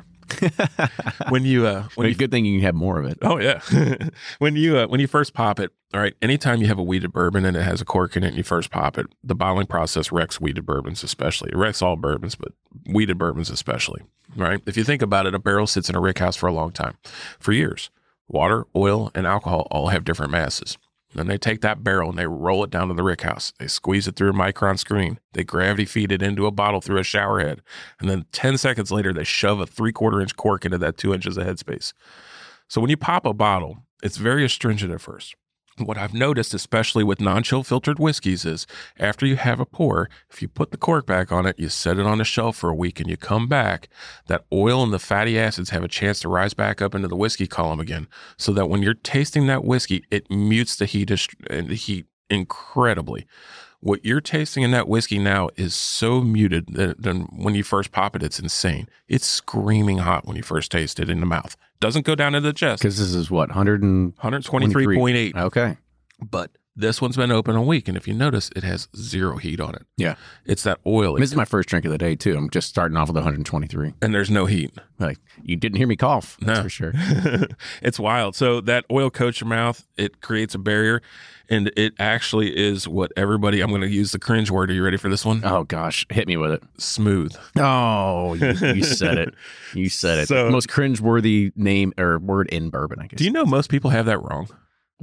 [SPEAKER 2] Good thing you can have more of it.
[SPEAKER 1] Oh yeah. when you first pop it, all right, anytime you have a wheated bourbon and it has a cork in it and you first pop it, the bottling process wrecks wheated bourbons especially. It wrecks all bourbons, but wheated bourbons especially, right? If you think about it, a barrel sits in a rick house for a long time, for years. Water, oil, and alcohol all have different masses. Then they take that barrel and they roll it down to the rick house. They squeeze it through a micron screen. They gravity feed it into a bottle through a shower head. And then 10 seconds later, they shove a 3/4 inch cork into that 2 inches of headspace. So when you pop a bottle, it's very astringent at first. What I've noticed, especially with non-chill filtered whiskeys, is after you have a pour, if you put the cork back on it, you set it on the shelf for a week and you come back, that oil and the fatty acids have a chance to rise back up into the whiskey column again. So that when you're tasting that whiskey, it mutes the heat incredibly. What you're tasting in that whiskey now is so muted that when you first pop it, it's insane. It's screaming hot when you first taste it in the mouth. Doesn't go down to the chest.
[SPEAKER 2] Because this is what, 123.8?
[SPEAKER 1] Okay. But this one's been open a week, and if you notice, it has zero heat on it.
[SPEAKER 2] Yeah.
[SPEAKER 1] It's that oil.
[SPEAKER 2] This is my first drink of the day, too. I'm just starting off with 123.
[SPEAKER 1] And there's no heat.
[SPEAKER 2] Like, you didn't hear me cough. That's for sure.
[SPEAKER 1] It's wild. So that oil coats your mouth. It creates a barrier, and it actually is what everybody, I'm going to use the cringe word. Are you ready for this one?
[SPEAKER 2] Oh, gosh. Hit me with it.
[SPEAKER 1] Smooth.
[SPEAKER 2] Oh, you said it. You said it. So, most cringe-worthy name or word in bourbon, I guess.
[SPEAKER 1] Do you know most people have that wrong?
[SPEAKER 2] What?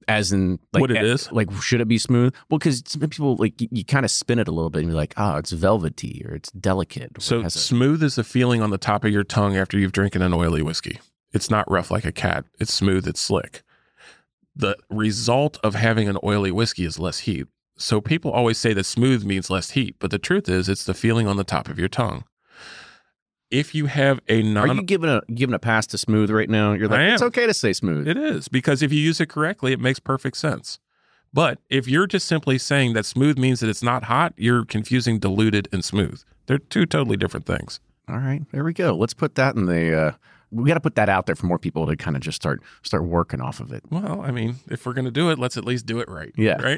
[SPEAKER 2] As in, like,
[SPEAKER 1] what it is?
[SPEAKER 2] Like, should it be smooth? Well, because some people, like, you kind of spin it a little bit and you're like, oh, it's velvety or it's delicate.
[SPEAKER 1] So smooth is the feeling on the top of your tongue after you've drinking an oily whiskey. It's not rough like a cat. It's smooth. It's slick. The result of having an oily whiskey is less heat. So people always say that smooth means less heat, but the truth is it's the feeling on the top of your tongue. If you have a
[SPEAKER 2] Are you giving a pass to smooth right now? You're like, it's okay to say smooth.
[SPEAKER 1] It is, because if you use it correctly, it makes perfect sense. But if you're just simply saying that smooth means that it's not hot, you're confusing diluted and smooth. They're two totally different things.
[SPEAKER 2] All right, there we go. Let's put that in the... we got to put that out there for more people to kind of just start working off of it.
[SPEAKER 1] Well, I mean, if we're going to do it, let's at least do it right.
[SPEAKER 2] Yeah.
[SPEAKER 1] Right?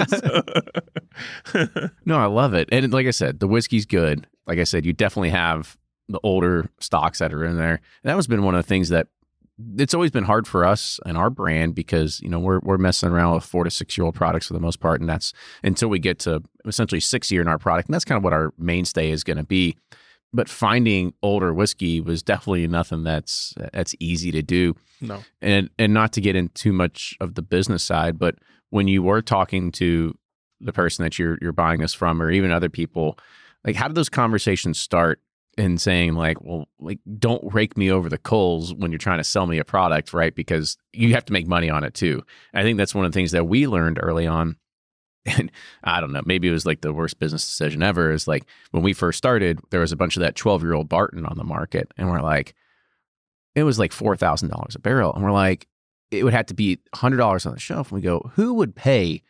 [SPEAKER 2] No, I love it. And like I said, the whiskey's good. Like I said, you definitely have the older stocks that are in there. And that has been one of the things that it's always been hard for us and our brand because, we're messing around with 4 to 6 year old products for the most part. And that's until we get to essentially 6 year in our product. And that's kind of what our mainstay is going to be. But finding older whiskey was definitely nothing that's easy to do.
[SPEAKER 1] No.
[SPEAKER 2] And not to get into too much of the business side, but when you were talking to the person that you're buying this from, or even other people, like, how did those conversations start in saying, like, well, like, don't rake me over the coals when you're trying to sell me a product, right? Because you have to make money on it too. I think that's one of the things that we learned early on. And I don't know, maybe it was like the worst business decision ever, is like when we first started, there was a bunch of that 12-year-old Barton on the market. And we're like, it was like $4,000 a barrel. And we're like, it would have to be $100 on the shelf. And we go, who would pay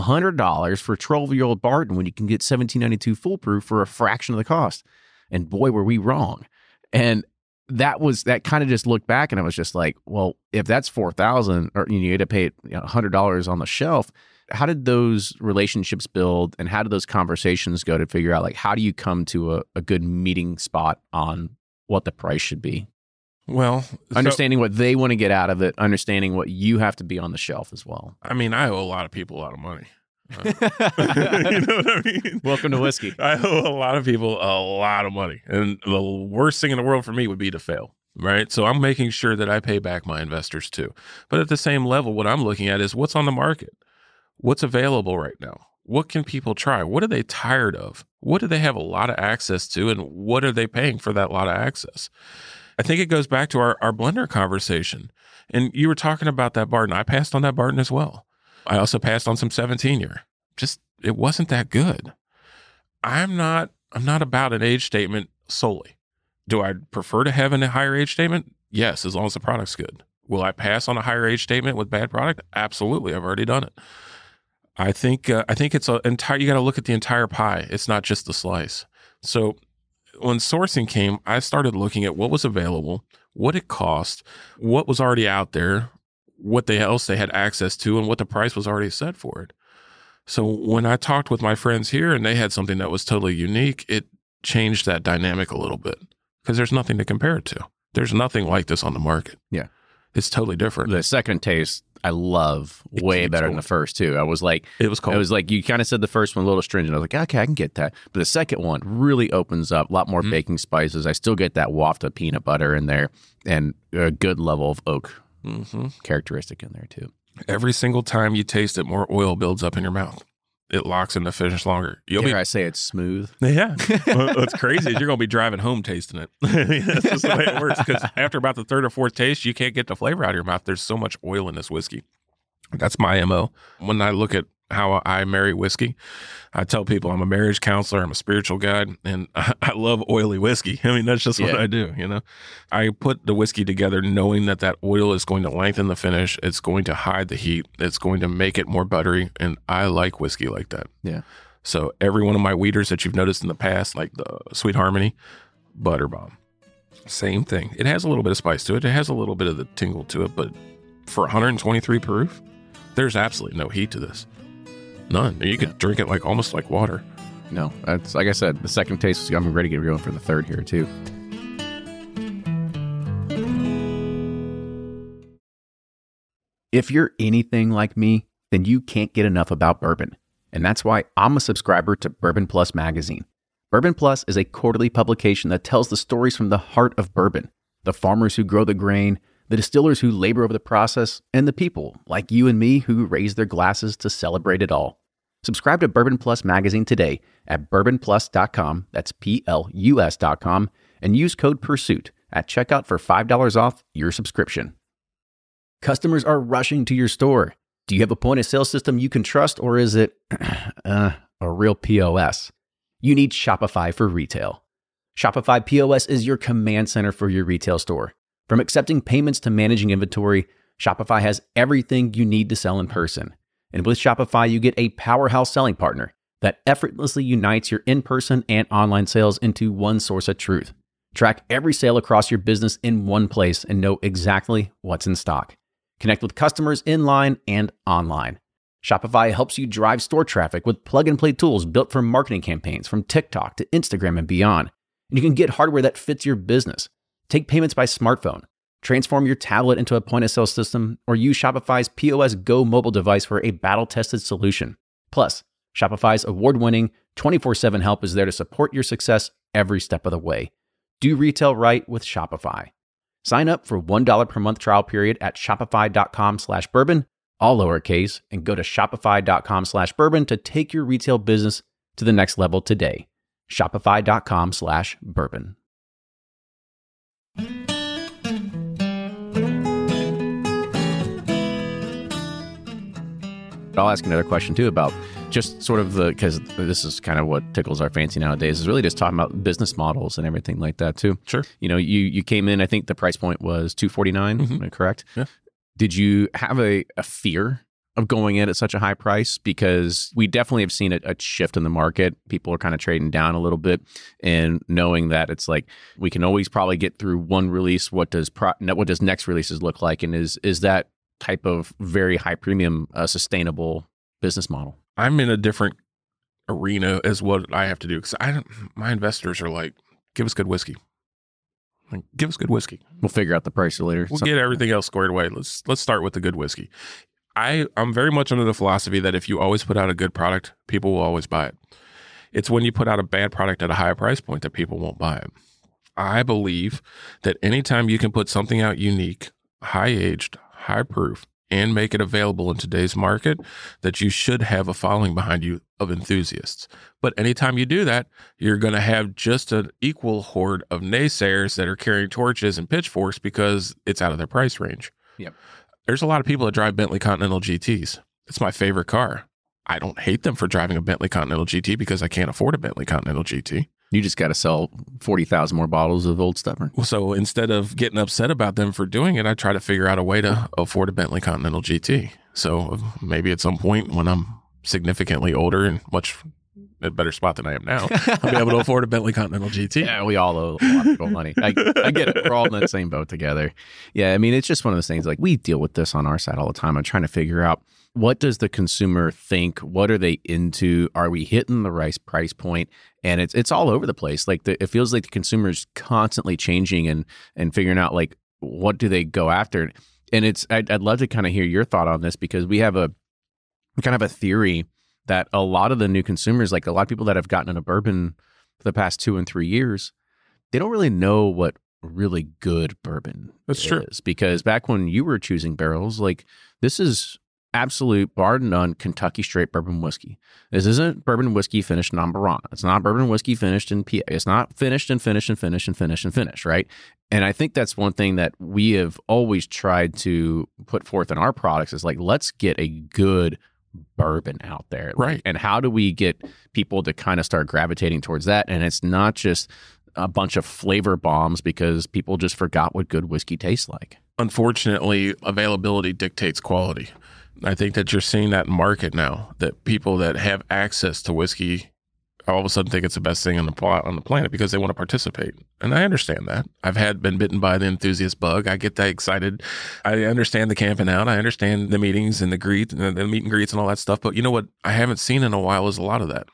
[SPEAKER 2] $100 for 12-year-old Barton when you can get 1792 foolproof for a fraction of the cost? And boy, were we wrong. And that kind of just looked back and I was just like, well, if that's $4,000 or you had to pay $100 on the shelf, how did those relationships build and how did those conversations go to figure out, like, how do you come to a good meeting spot on what the price should be?
[SPEAKER 1] Well,
[SPEAKER 2] understanding what they want to get out of it, understanding what you have to be on the shelf as well.
[SPEAKER 1] I mean, I owe a lot of people a lot of money. You know what I mean?
[SPEAKER 2] Welcome to whiskey.
[SPEAKER 1] I owe a lot of people a lot of money. And the worst thing in the world for me would be to fail, right? So I'm making sure that I pay back my investors too. But at the same level, what I'm looking at is what's on the market. What's available right now? What can people try? What are they tired of? What do they have a lot of access to? And what are they paying for that lot of access? I think it goes back to our blender conversation. And you were talking about that Barton. I passed on that Barton as well. I also passed on some 17-year. Just, it wasn't that good. I'm not about an age statement solely. Do I prefer to have a higher age statement? Yes, as long as the product's good. Will I pass on a higher age statement with bad product? Absolutely. I've already done it. I think it's you got to look at the entire pie. It's not just the slice. So when sourcing came, I started looking at what was available, what it cost, what was already out there, what else they had access to, and what the price was already set for it. So when I talked with my friends here and they had something that was totally unique, it changed that dynamic a little bit because there's nothing to compare it to. There's nothing like this on the market.
[SPEAKER 2] Yeah.
[SPEAKER 1] It's totally different.
[SPEAKER 2] The second taste, I love way better than the first two. I was like,
[SPEAKER 1] it was cold.
[SPEAKER 2] It was like, you kind of said the first one a little stringent. I was like, okay, I can get that. But the second one really opens up a lot more baking spices. I still get that waft of peanut butter in there and a good level of oak characteristic in there too.
[SPEAKER 1] Every single time you taste it, more oil builds up in your mouth. It locks in the finish longer.
[SPEAKER 2] I say it's smooth.
[SPEAKER 1] Yeah. What's crazy is you're going to be driving home tasting it. That's just the way it works. Because after about the third or fourth taste, you can't get the flavor out of your mouth. There's so much oil in this whiskey. That's my MO. When I look at how I marry whiskey, I tell people I'm a marriage counselor, I'm a spiritual guide, and I love oily whiskey. I mean, that's just what I do, I put the whiskey together knowing that oil is going to lengthen the finish, it's going to hide the heat, it's going to make it more buttery, and I like whiskey like that.
[SPEAKER 2] Yeah.
[SPEAKER 1] So every one of my weeders that you've noticed in the past, like the Sweet Harmony, Butter Bomb, same thing. It has a little bit of spice to it. It has a little bit of the tingle to it, but for 123 proof, there's absolutely no heat to this. None. You could drink it almost like water.
[SPEAKER 2] No, that's like I said, the second taste, I'm ready to get going for the third here too. If you're anything like me, then you can't get enough about bourbon. And that's why I'm a subscriber to Bourbon Plus magazine. Bourbon Plus is a quarterly publication that tells the stories from the heart of bourbon, the farmers who grow the grain, the distillers who labor over the process, and the people like you and me who raise their glasses to celebrate it all. Subscribe to Bourbon Plus magazine today at bourbonplus.com, that's PLUS.com, and use code PURSUIT at checkout for $5 off your subscription. Customers are rushing to your store. Do you have a point of sale system you can trust, or is it a real POS? You need Shopify for retail. Shopify POS is your command center for your retail store. From accepting payments to managing inventory, Shopify has everything you need to sell in person. And with Shopify, you get a powerhouse selling partner that effortlessly unites your in-person and online sales into one source of truth. Track every sale across your business in one place and know exactly what's in stock. Connect with customers in line and online. Shopify helps you drive store traffic with plug-and-play tools built for marketing campaigns from TikTok to Instagram and beyond. And you can get hardware that fits your business. Take payments by smartphone, transform your tablet into a point-of-sale system, or use Shopify's POS Go mobile device for a battle-tested solution. Plus, Shopify's award-winning 24/7 help is there to support your success every step of the way. Do retail right with Shopify. Sign up for $1 per month trial period at shopify.com/bourbon, all lowercase, and go to shopify.com/bourbon to take your retail business to the next level today. Shopify.com/bourbon. I'll ask another question too about just sort of because this is kind of what tickles our fancy nowadays, is really just talking about business models and everything like that too.
[SPEAKER 1] Sure.
[SPEAKER 2] You know, you came in, I think the price point was $249, correct?
[SPEAKER 1] Yeah.
[SPEAKER 2] Did you have a fear of going in at such a high price? Because we definitely have seen a shift in the market. People are kind of trading down a little bit and knowing that it's like, we can always probably get through one release. What does next releases look like? And is that type of very high premium sustainable business model?
[SPEAKER 1] I'm in a different arena as what I have to do, because my investors are like, give us good whiskey. Like, give us good whiskey.
[SPEAKER 2] We'll figure out the price later.
[SPEAKER 1] We'll get everything else squared away. Let's start with the good whiskey. I'm very much under the philosophy that if you always put out a good product, people will always buy it. It's when you put out a bad product at a higher price point that people won't buy it. I believe that anytime you can put something out unique, high aged, high proof, and make it available in today's market, that you should have a following behind you of enthusiasts. But anytime you do that, you're going to have just an equal horde of naysayers that are carrying torches and pitchforks because it's out of their price range.
[SPEAKER 2] Yep.
[SPEAKER 1] There's a lot of people that drive Bentley Continental GTs. It's my favorite car. I don't hate them for driving a Bentley Continental GT because I can't afford a Bentley Continental GT.
[SPEAKER 2] You just got to sell 40,000 more bottles of Old Stubborn.
[SPEAKER 1] So instead of getting upset about them for doing it, I try to figure out a way to afford a Bentley Continental GT. So maybe at some point when I'm significantly older and much a better spot than I am now, I'll be able to afford a Bentley Continental GT.
[SPEAKER 2] Yeah, we all owe a lot of people money. I get it. We're all in that same boat together. Yeah, I mean, it's just one of those things. Like, we deal with this on our side all the time. I'm trying to figure out, what does the consumer think? What are they into? Are we hitting the right price point? And it's all over the place. Like, it feels like the consumer is constantly changing and figuring out, like, what do they go after? And I'd love to kind of hear your thought on this, because we have a kind of a theory that a lot of the new consumers, like a lot of people that have gotten into bourbon for the past 2 and 3 years, they don't really know what really good bourbon
[SPEAKER 1] That's
[SPEAKER 2] is.
[SPEAKER 1] true.
[SPEAKER 2] Because back when you were choosing barrels, like, this is absolute bar none Kentucky straight bourbon whiskey. This isn't bourbon whiskey finished in Ambarana. It's not bourbon whiskey finished in PA. It's not finished and finished and finished and finished and finished, right? And I think that's one thing that we have always tried to put forth in our products is, like, let's get a good bourbon out there.
[SPEAKER 1] Right.
[SPEAKER 2] And how do we get people to kind of start gravitating towards that? And it's not just a bunch of flavor bombs because people just forgot what good whiskey tastes like.
[SPEAKER 1] Unfortunately, availability dictates quality. I think that you're seeing that in market now, that people that have access to whiskey all of a sudden think it's the best thing on the planet because they want to participate. And I understand that. I've been bitten by the enthusiast bug. I get that excited. I understand the camping out. I understand the meetings and the meet and greets and all that stuff. But you know what I haven't seen in a while is a lot of that.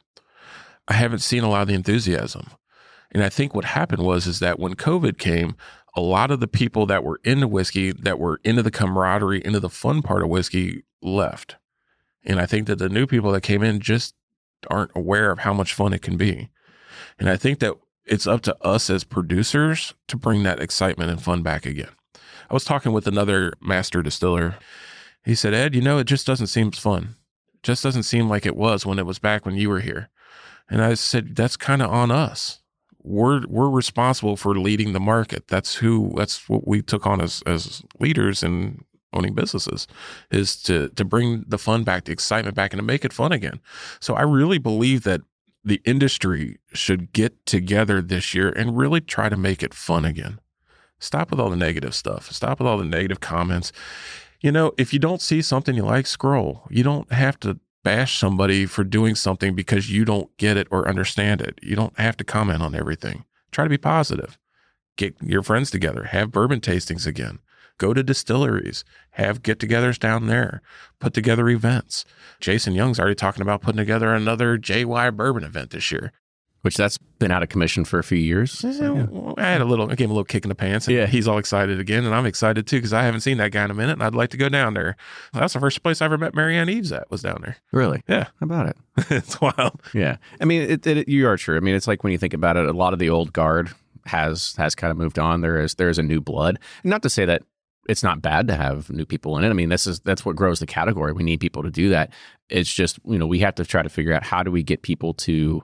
[SPEAKER 1] I haven't seen a lot of the enthusiasm. And I think what happened is that when COVID came, a lot of the people that were into whiskey, that were into the camaraderie, into the fun part of whiskey, left. And I think that the new people that came in just aren't aware of how much fun it can be. And I think that it's up to us as producers to bring that excitement and fun back again. I was talking with another master distiller. He said, Ed, it just doesn't seem fun. It just doesn't seem like it was when it was back when you were here. And I said, that's kind of on us. We're responsible for leading the market. That's what we took on as leaders in owning businesses, is to bring the fun back, the excitement back, and to make it fun again. So I really believe that the industry should get together this year and really try to make it fun again. Stop with all the negative stuff. Stop with all the negative comments. If you don't see something you like, scroll. You don't have to bash somebody for doing something because you don't get it or understand it. You don't have to comment on everything. Try to be positive. Get your friends together. Have bourbon tastings again. Go to distilleries, have get-togethers down there, put together events. Jason Young's already talking about putting together another JY bourbon event this year.
[SPEAKER 2] Which that's been out of commission for a few years. So, yeah.
[SPEAKER 1] I gave him a little kick in the pants. And he's all excited again, and I'm excited too because I haven't seen that guy in a minute, and I'd like to go down there. That's the first place I ever met Marianne Eves at, was down there.
[SPEAKER 2] Really?
[SPEAKER 1] Yeah.
[SPEAKER 2] How about it?
[SPEAKER 1] It's wild.
[SPEAKER 2] Yeah. I mean, you are true. I mean, it's like when you think about it, a lot of the old guard has kind of moved on. There is a new blood. Not to say that it's not bad to have new people in it. I mean, that's what grows the category. We need people to do that. It's just, we have to try to figure out how do we get people to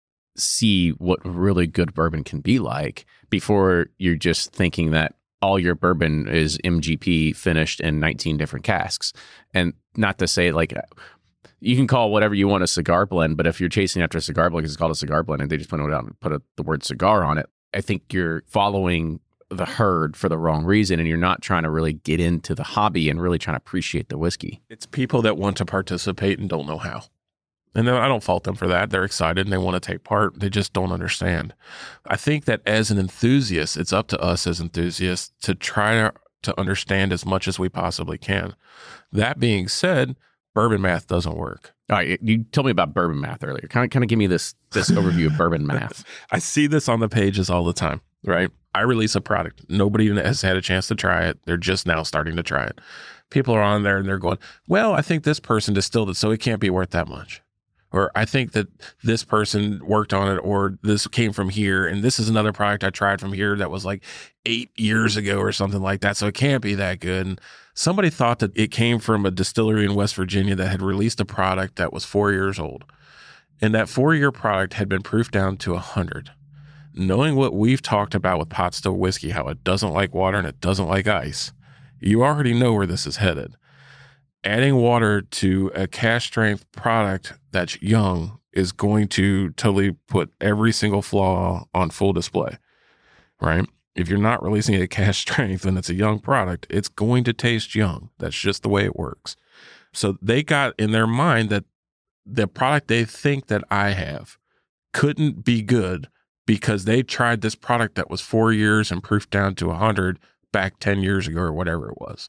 [SPEAKER 2] see what really good bourbon can be like before you're just thinking that all your bourbon is MGP finished in 19 different casks. And not to say like you can call whatever you want a cigar blend, but if you're chasing after a cigar blend, it's called a cigar blend and they just put it out and put the word cigar on it, I think you're following the herd for the wrong reason, and you're not trying to really get into the hobby and really trying to appreciate the whiskey.
[SPEAKER 1] It's people that want to participate and don't know how. And I don't fault them for that. They're excited and they want to take part. They just don't understand. I think that as an enthusiast, it's up to us as enthusiasts to try to understand as much as we possibly can. That being said, bourbon math doesn't work.
[SPEAKER 2] All right, you told me about bourbon math earlier. Kind of give me this overview of bourbon math.
[SPEAKER 1] I see this on the pages all the time, right? I release a product. Nobody has had a chance to try it. They're just now starting to try it. People are on there and they're going, well, I think this person distilled it, so it can't be worth that much. Or I think that this person worked on it, or this came from here, and this is another product I tried from here that was like 8 years ago or something like that, so it can't be that good. And somebody thought that it came from a distillery in West Virginia that had released a product that was 4 years old. And that 4-year product had been proofed down to 100. Knowing what we've talked about with pot still whiskey, how it doesn't like water and it doesn't like ice, you already know where this is headed. Adding water to a cask strength product that's young is going to totally put every single flaw on full display, right? If you're not releasing it at cask strength and it's a young product, it's going to taste young. That's just the way it works. So they got in their mind that the product they think that I have couldn't be good because they tried this product that was 4 years and proofed down to 100 back 10 years ago or whatever it was.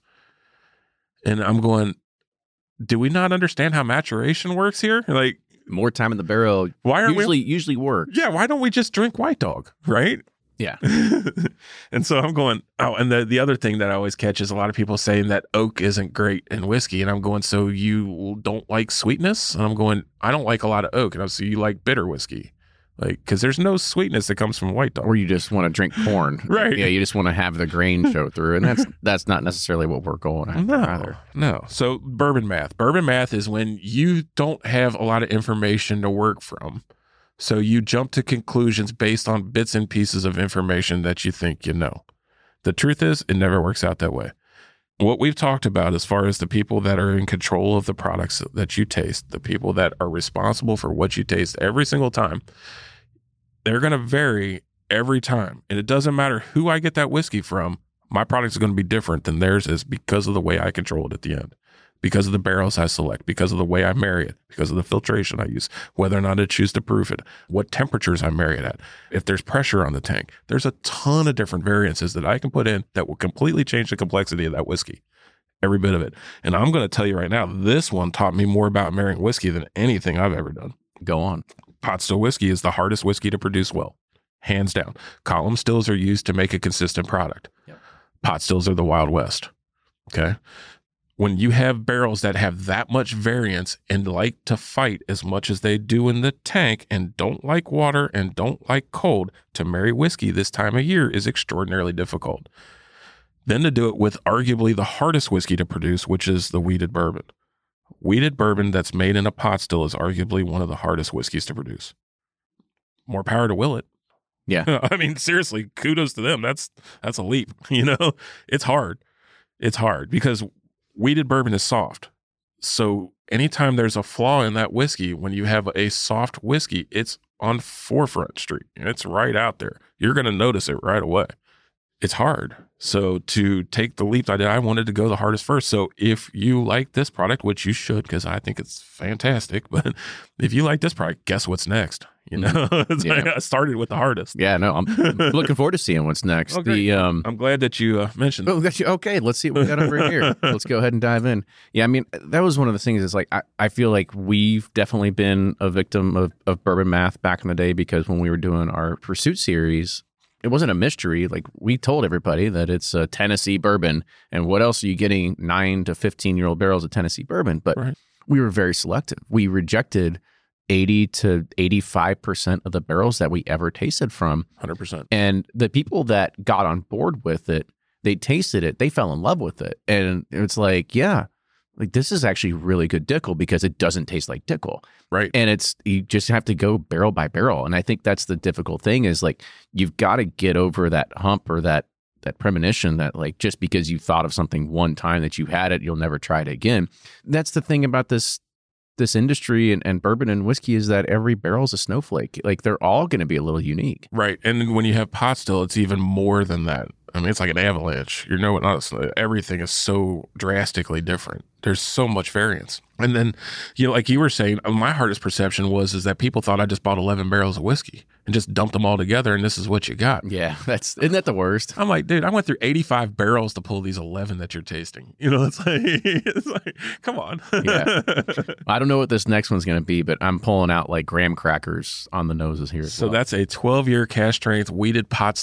[SPEAKER 1] And I'm going, do we not understand how maturation works here? Like,
[SPEAKER 2] more time in the barrel usually works.
[SPEAKER 1] Yeah, why don't we just drink White Dog, right?
[SPEAKER 2] Yeah.
[SPEAKER 1] And so I'm going, and the other thing that I always catch is a lot of people saying that oak isn't great in whiskey. And I'm going, so you don't like sweetness? And I'm going, I don't like a lot of oak. And I'm so you like bitter whiskey. Like, because there's no sweetness that comes from White Dog.
[SPEAKER 2] Or you just want to drink corn.
[SPEAKER 1] Right.
[SPEAKER 2] Yeah, you just want to have the grain show through. And that's not necessarily what we're going after either.
[SPEAKER 1] No. So bourbon math. Bourbon math is when you don't have a lot of information to work from. So you jump to conclusions based on bits and pieces of information that you think you know. The truth is, it never works out that way. What we've talked about as far as the people that are in control of the products that you taste, the people that are responsible for what you taste every single time, they're going to vary every time. And it doesn't matter who I get that whiskey from, my product is going to be different than theirs is because of the way I control it at the end, because of the barrels I select, because of the way I marry it, because of the filtration I use, whether or not I choose to proof it, what temperatures I marry it at, if there's pressure on the tank. There's a ton of different variances that I can put in that will completely change the complexity of that whiskey, every bit of it. And I'm going to tell you right now, this one taught me more about marrying whiskey than anything I've ever done.
[SPEAKER 2] Go on.
[SPEAKER 1] Pot still whiskey is the hardest whiskey to produce well, hands down. Column stills are used to make a consistent product. Yep. Pot stills are the Wild West. Okay. When you have barrels that have that much variance and like to fight as much as they do in the tank and don't like water and don't like cold, to marry whiskey this time of year is extraordinarily difficult. then to do it with arguably the hardest whiskey to produce, which is the wheated bourbon. Wheated bourbon that's made in a pot still is arguably one of the hardest whiskeys to produce. More power to Willet.
[SPEAKER 2] Yeah.
[SPEAKER 1] I mean, seriously, kudos to them. That's a leap. It's hard. It's hard because wheated bourbon is soft. So anytime there's a flaw in that whiskey, when you have a soft whiskey, it's on Forefront Street. It's right out there. You're going to notice it right away. It's hard. So to take the leap I did, I wanted to go the hardest first. So if you like this product, which you should, because I think it's fantastic, but if you like this product, guess what's next? Like I started with the hardest.
[SPEAKER 2] Yeah, no, I'm looking forward to seeing what's next.
[SPEAKER 1] Okay. I'm glad that you mentioned that.
[SPEAKER 2] Okay, let's see what we got over here. Let's go ahead and dive in. Yeah, I mean, that was one of the things is like, I feel like we've definitely been a victim of bourbon math back in the day, because when we were doing our Pursuit series, it wasn't a mystery. Like, we told everybody that it's a Tennessee bourbon, and what else are you getting 9 to 15-year-old barrels of Tennessee bourbon? But we were very selective. We rejected 80 to 85% of the barrels that we ever tasted from.
[SPEAKER 1] 100%.
[SPEAKER 2] And the people that got on board with it, they tasted it, they fell in love with it. And it's like, yeah, like this is actually really good Dickel because it doesn't taste like Dickel.
[SPEAKER 1] Right.
[SPEAKER 2] And you just have to go barrel by barrel. And I think that's the difficult thing is like, you've got to get over that hump or that premonition that like, just because you thought of something one time that you had it, you'll never try it again. That's the thing about this industry and bourbon and whiskey is that every barrel is a snowflake. Like they're all going to be a little unique.
[SPEAKER 1] Right. And when you have pot still, it's even more than that. I mean, it's like an avalanche. Everything is so drastically different. There's so much variance. And then, like you were saying, my hardest perception is that people thought I just bought 11 barrels of whiskey and just dumped them all together, and this is what you got.
[SPEAKER 2] Yeah, isn't that the worst?
[SPEAKER 1] I'm like, dude, I went through 85 barrels to pull these 11 that you're tasting. It's like come on.
[SPEAKER 2] Yeah. I don't know what this next one's going to be, but I'm pulling out like graham crackers on the noses here.
[SPEAKER 1] So that's a 12-year cask strength wheated pot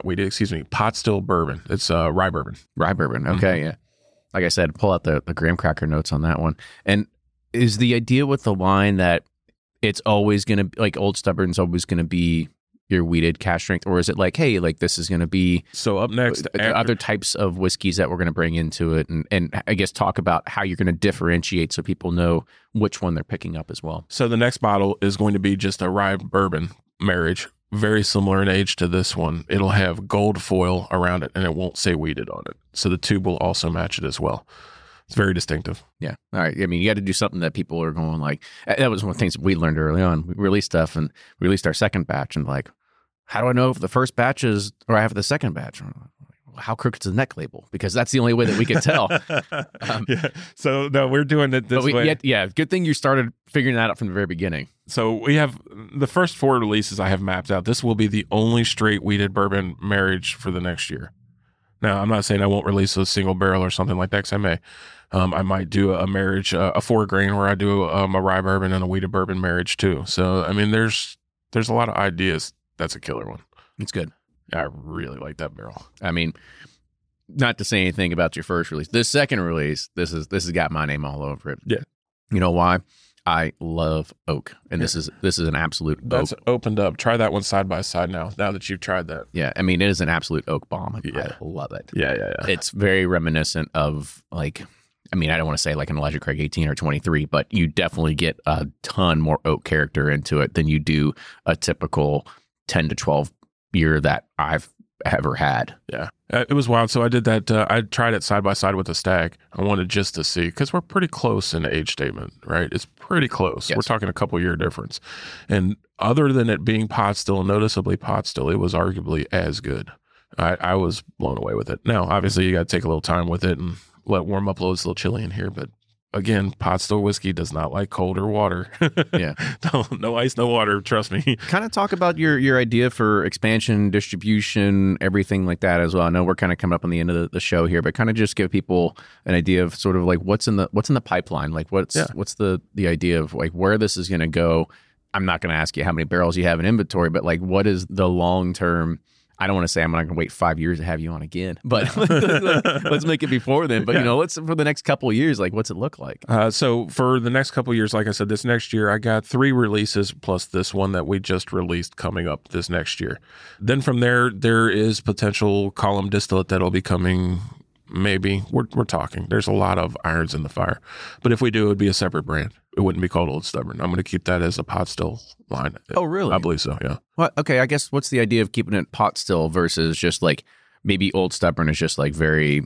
[SPEAKER 1] still bourbon. It's rye bourbon.
[SPEAKER 2] Rye bourbon. Okay, yeah. Like I said, pull out the graham cracker notes on that one. And is the idea with the wine that it's always going to, like Old Stubborn's always going to be your wheated cask strength? Or is it like, hey, like this is going to be...
[SPEAKER 1] So up next...
[SPEAKER 2] other types of whiskeys that we're going to bring into it. And I guess talk about how you're going to differentiate so people know which one they're picking up as well.
[SPEAKER 1] So the next bottle is going to be just a rye bourbon marriage. Very similar in age to this one. It'll have gold foil around it, and it won't say wheated on it. So the tube will also match it as well. It's very distinctive.
[SPEAKER 2] Yeah. All right. I mean, you got to do something that people are going like, that was one of the things we learned early on. We released stuff and released our second batch and like, how do I know if the first batch is, or I have the second batch? How crooked's the neck label? Because that's the only way that we could tell.
[SPEAKER 1] Yeah. So no, we're doing it this way.
[SPEAKER 2] Yeah. Good thing you started figuring that out from the very beginning.
[SPEAKER 1] So we have the first 4 releases I have mapped out. This will be the only straight wheated bourbon marriage for the next year. Now, I'm not saying I won't release a single barrel or something like that, because I may. I might do a marriage, a 4-grain where I do a rye bourbon and a wheated bourbon marriage too. So, I mean, there's a lot of ideas. That's a killer one.
[SPEAKER 2] It's good.
[SPEAKER 1] I really like that barrel.
[SPEAKER 2] I mean, not to say anything about your first release. This second release, this has got my name all over it.
[SPEAKER 1] Yeah.
[SPEAKER 2] You know why? I love oak, and this is an absolute
[SPEAKER 1] That's
[SPEAKER 2] oak.
[SPEAKER 1] Opened up. Try that one side by side now that you've tried that.
[SPEAKER 2] Yeah, I mean, it is an absolute oak bomb.
[SPEAKER 1] Yeah.
[SPEAKER 2] I love it.
[SPEAKER 1] Yeah.
[SPEAKER 2] It's very reminiscent of like, I mean, I don't want to say like an Elijah Craig 18 or 23, but you definitely get a ton more oak character into it than you do a typical 10 to 12 year that I've ever had.
[SPEAKER 1] Yeah. It was wild. So I did that. I tried it side by side with the Stag. I wanted just to see, because we're pretty close in the age statement, right? It's pretty close.
[SPEAKER 2] Yes.
[SPEAKER 1] We're talking a couple year difference. And other than it being pot still, noticeably pot still, it was arguably as good. I was blown away with it. Now, obviously, you got to take a little time with it and let it warm up a little. It's a little chilly in here, but again, pot still whiskey does not like cold or water.
[SPEAKER 2] Yeah.
[SPEAKER 1] No ice, no water. Trust me.
[SPEAKER 2] Kind of talk about your idea for expansion, distribution, everything like that as well. I know we're kind of coming up on the end of the show here, but kind of just give people an idea of sort of like what's in the pipeline. Like what's the idea of like where this is going to go. I'm not going to ask you how many barrels you have in inventory, but like what is the long-term I don't want to say I'm not going to wait 5 years to have you on again, but let's make it before then. But, let's, for the next couple of years, like, what's it look like?
[SPEAKER 1] So for the next couple of years, like I said, this next year, I got 3 releases plus this one that we just released coming up this next year. Then from there is potential column distillate that'll be coming. Maybe we're talking. There's a lot of irons in the fire, but if we do, it would be a separate brand. It wouldn't be called Old Stubborn. I'm going to keep that as a pot still line.
[SPEAKER 2] Oh, really?
[SPEAKER 1] I believe so. Yeah.
[SPEAKER 2] Well, okay. I guess what's the idea of keeping it pot still versus just like maybe Old Stubborn is just like very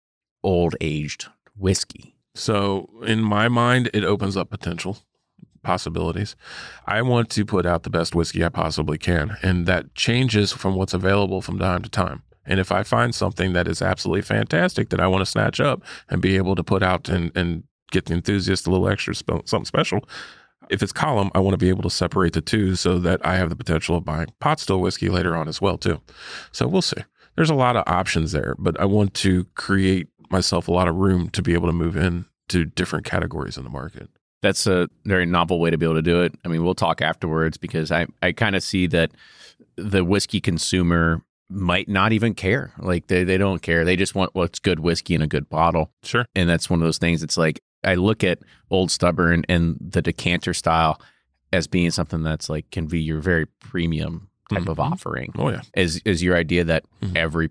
[SPEAKER 2] old aged whiskey?
[SPEAKER 1] So in my mind, it opens up potential possibilities. I want to put out the best whiskey I possibly can, and that changes from what's available from time to time. And if I find something that is absolutely fantastic that I want to snatch up and be able to put out and get the enthusiast a little extra, something special, if it's column, I want to be able to separate the two so that I have the potential of buying pot still whiskey later on as well, too. So we'll see. There's a lot of options there, but I want to create myself a lot of room to be able to move into different categories in the market.
[SPEAKER 2] That's a very novel way to be able to do it. I mean, we'll talk afterwards because I kind of see that the whiskey consumer might not even care. Like they don't care. They just want what's good whiskey in a good bottle.
[SPEAKER 1] Sure.
[SPEAKER 2] And that's one of those things. It's like I look at Old Stubborn and the decanter style as being something that's like can be your very premium type of offering.
[SPEAKER 1] Oh yeah.
[SPEAKER 2] Is your idea that every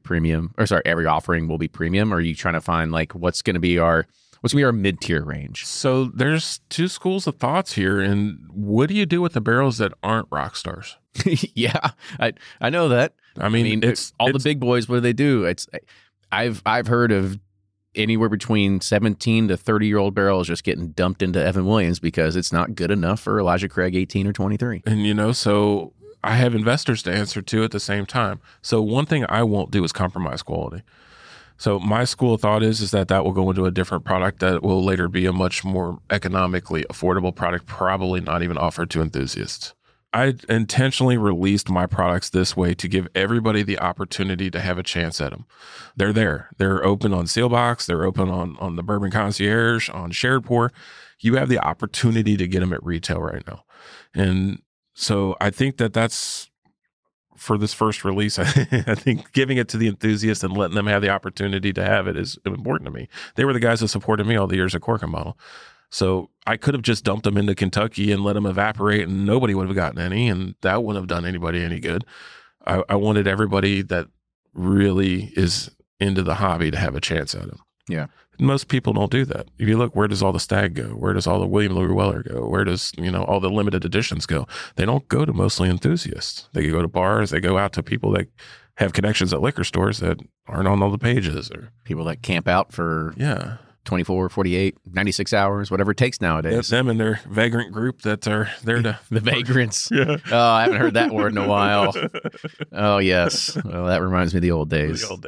[SPEAKER 2] offering will be premium, or are you trying to find like what's going to be our mid-tier range?
[SPEAKER 1] So there's 2 schools of thoughts here. And what do you do with the barrels that aren't rock stars?
[SPEAKER 2] Yeah, I know that.
[SPEAKER 1] I mean, it's
[SPEAKER 2] the big boys. What do they do? I've heard of anywhere between 17 to 30-year-old barrels just getting dumped into Evan Williams because it's not good enough for Elijah Craig 18 or 23.
[SPEAKER 1] And so I have investors to answer to at the same time. So one thing I won't do is compromise quality. So my school of thought is that will go into a different product that will later be a much more economically affordable product, probably not even offered to enthusiasts. I intentionally released my products this way to give everybody the opportunity to have a chance at them. They're there. They're open on Sealbox. They're open on the Bourbon Concierge, on Shared Pour. You have the opportunity to get them at retail right now. And so I think that's for this first release. I think giving it to the enthusiasts and letting them have the opportunity to have it is important to me. They were the guys that supported me all the years at Cork and Bottle. So I could have just dumped them into Kentucky and let them evaporate and nobody would have gotten any, and that wouldn't have done anybody any good. I wanted everybody that really is into the hobby to have a chance at them.
[SPEAKER 2] Yeah.
[SPEAKER 1] Most people don't do that. If you look, where does all the Stag go? Where does all the William Louis Weller go? Where does, all the limited editions go? They don't go to mostly enthusiasts. They go to bars. They go out to people that have connections at liquor stores that aren't on all the pages, or
[SPEAKER 2] people that camp out for 24, 48, 96 hours, whatever it takes nowadays.
[SPEAKER 1] It's them and their vagrant group that are there to...
[SPEAKER 2] The vagrants.
[SPEAKER 1] Yeah.
[SPEAKER 2] Oh, I haven't heard that word in a while. Oh, yes. Well, that reminds me of the old days.
[SPEAKER 1] The old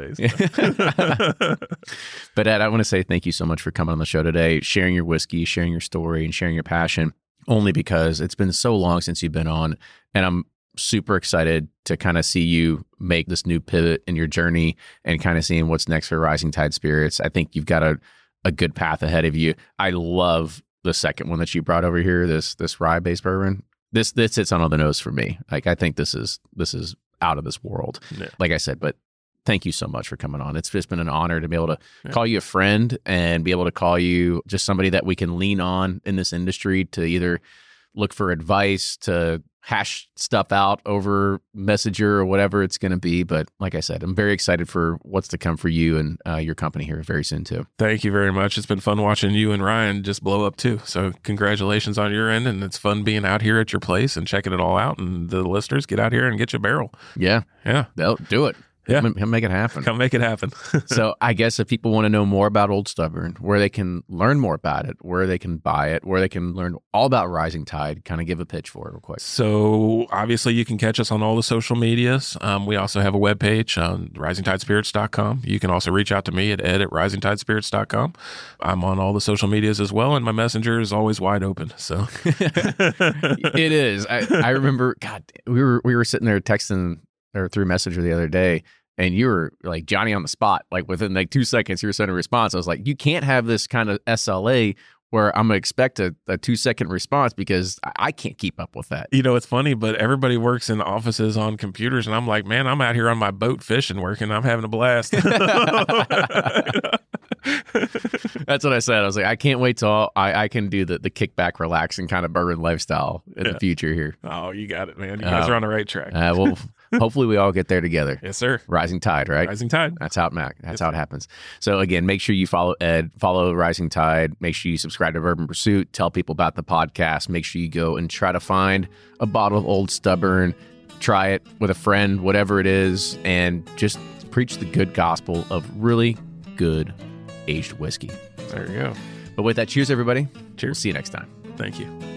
[SPEAKER 1] days.
[SPEAKER 2] But Ed, I want to say thank you so much for coming on the show today, sharing your whiskey, sharing your story, and sharing your passion, only because it's been so long since you've been on, and I'm super excited to kind of see you make this new pivot in your journey and kind of seeing what's next for Rising Tide Spirits. I think you've got a good path ahead of you. I love the second one that you brought over here, this rye-based bourbon. This hits on the nose for me. Like, I think this is out of this world. Yeah. Like I said, but thank you so much for coming on. It's just been an honor to be able to call you a friend and be able to call you just somebody that we can lean on in this industry to either look for advice, to hash stuff out over Messenger or whatever it's going to be. But like I said, I'm very excited for what's to come for you and your company here very soon too.
[SPEAKER 1] Thank you very much. It's been fun watching you and Ryan just blow up too. So congratulations on your end. And it's fun being out here at your place and checking it all out. And the listeners, get out here and get your barrel.
[SPEAKER 2] Yeah.
[SPEAKER 1] Yeah.
[SPEAKER 2] They'll do it.
[SPEAKER 1] Yeah.
[SPEAKER 2] He'll make it happen.
[SPEAKER 1] Come make it happen.
[SPEAKER 2] So I guess if people want to know more about Old Stubborn, where they can learn more about it, where they can buy it, where they can learn all about Rising Tide, kind of give a pitch for it real quick.
[SPEAKER 1] So obviously you can catch us on all the social medias. We also have a webpage on risingtidespirits.com. You can also reach out to me at ed@risingtidespirits.com. I'm on all the social medias as well, and my messenger is always wide open. So
[SPEAKER 2] it is. I remember, God, we were sitting there texting or through Messenger the other day, and you were like Johnny on the spot. Like within like 2 seconds, you were sending a response. I was like, you can't have this kind of SLA where I'm going to expect a 2-second response because I can't keep up with that.
[SPEAKER 1] You know, it's funny, but everybody works in offices on computers, and I'm like, man, I'm out here on my boat fishing, working. I'm having a blast.
[SPEAKER 2] That's what I said. I was like, I can't wait till I can do the kickback, relaxing kind of bourbon lifestyle in the future here.
[SPEAKER 1] Oh, you got it, man. You guys are on the right track.
[SPEAKER 2] Well, hopefully we all get there together.
[SPEAKER 1] Yes, sir.
[SPEAKER 2] Rising tide, right?
[SPEAKER 1] Rising tide.
[SPEAKER 2] That's how it happens. So again, make sure you follow Ed, follow Rising Tide. Make sure you subscribe to Bourbon Pursuit. Tell people about the podcast. Make sure you go and try to find a bottle of Old Stubborn. Try it with a friend, whatever it is, and just preach the good gospel of really good aged whiskey.
[SPEAKER 1] There you go.
[SPEAKER 2] But with that, cheers, everybody.
[SPEAKER 1] Cheers.
[SPEAKER 2] We'll see you next time.
[SPEAKER 1] Thank you.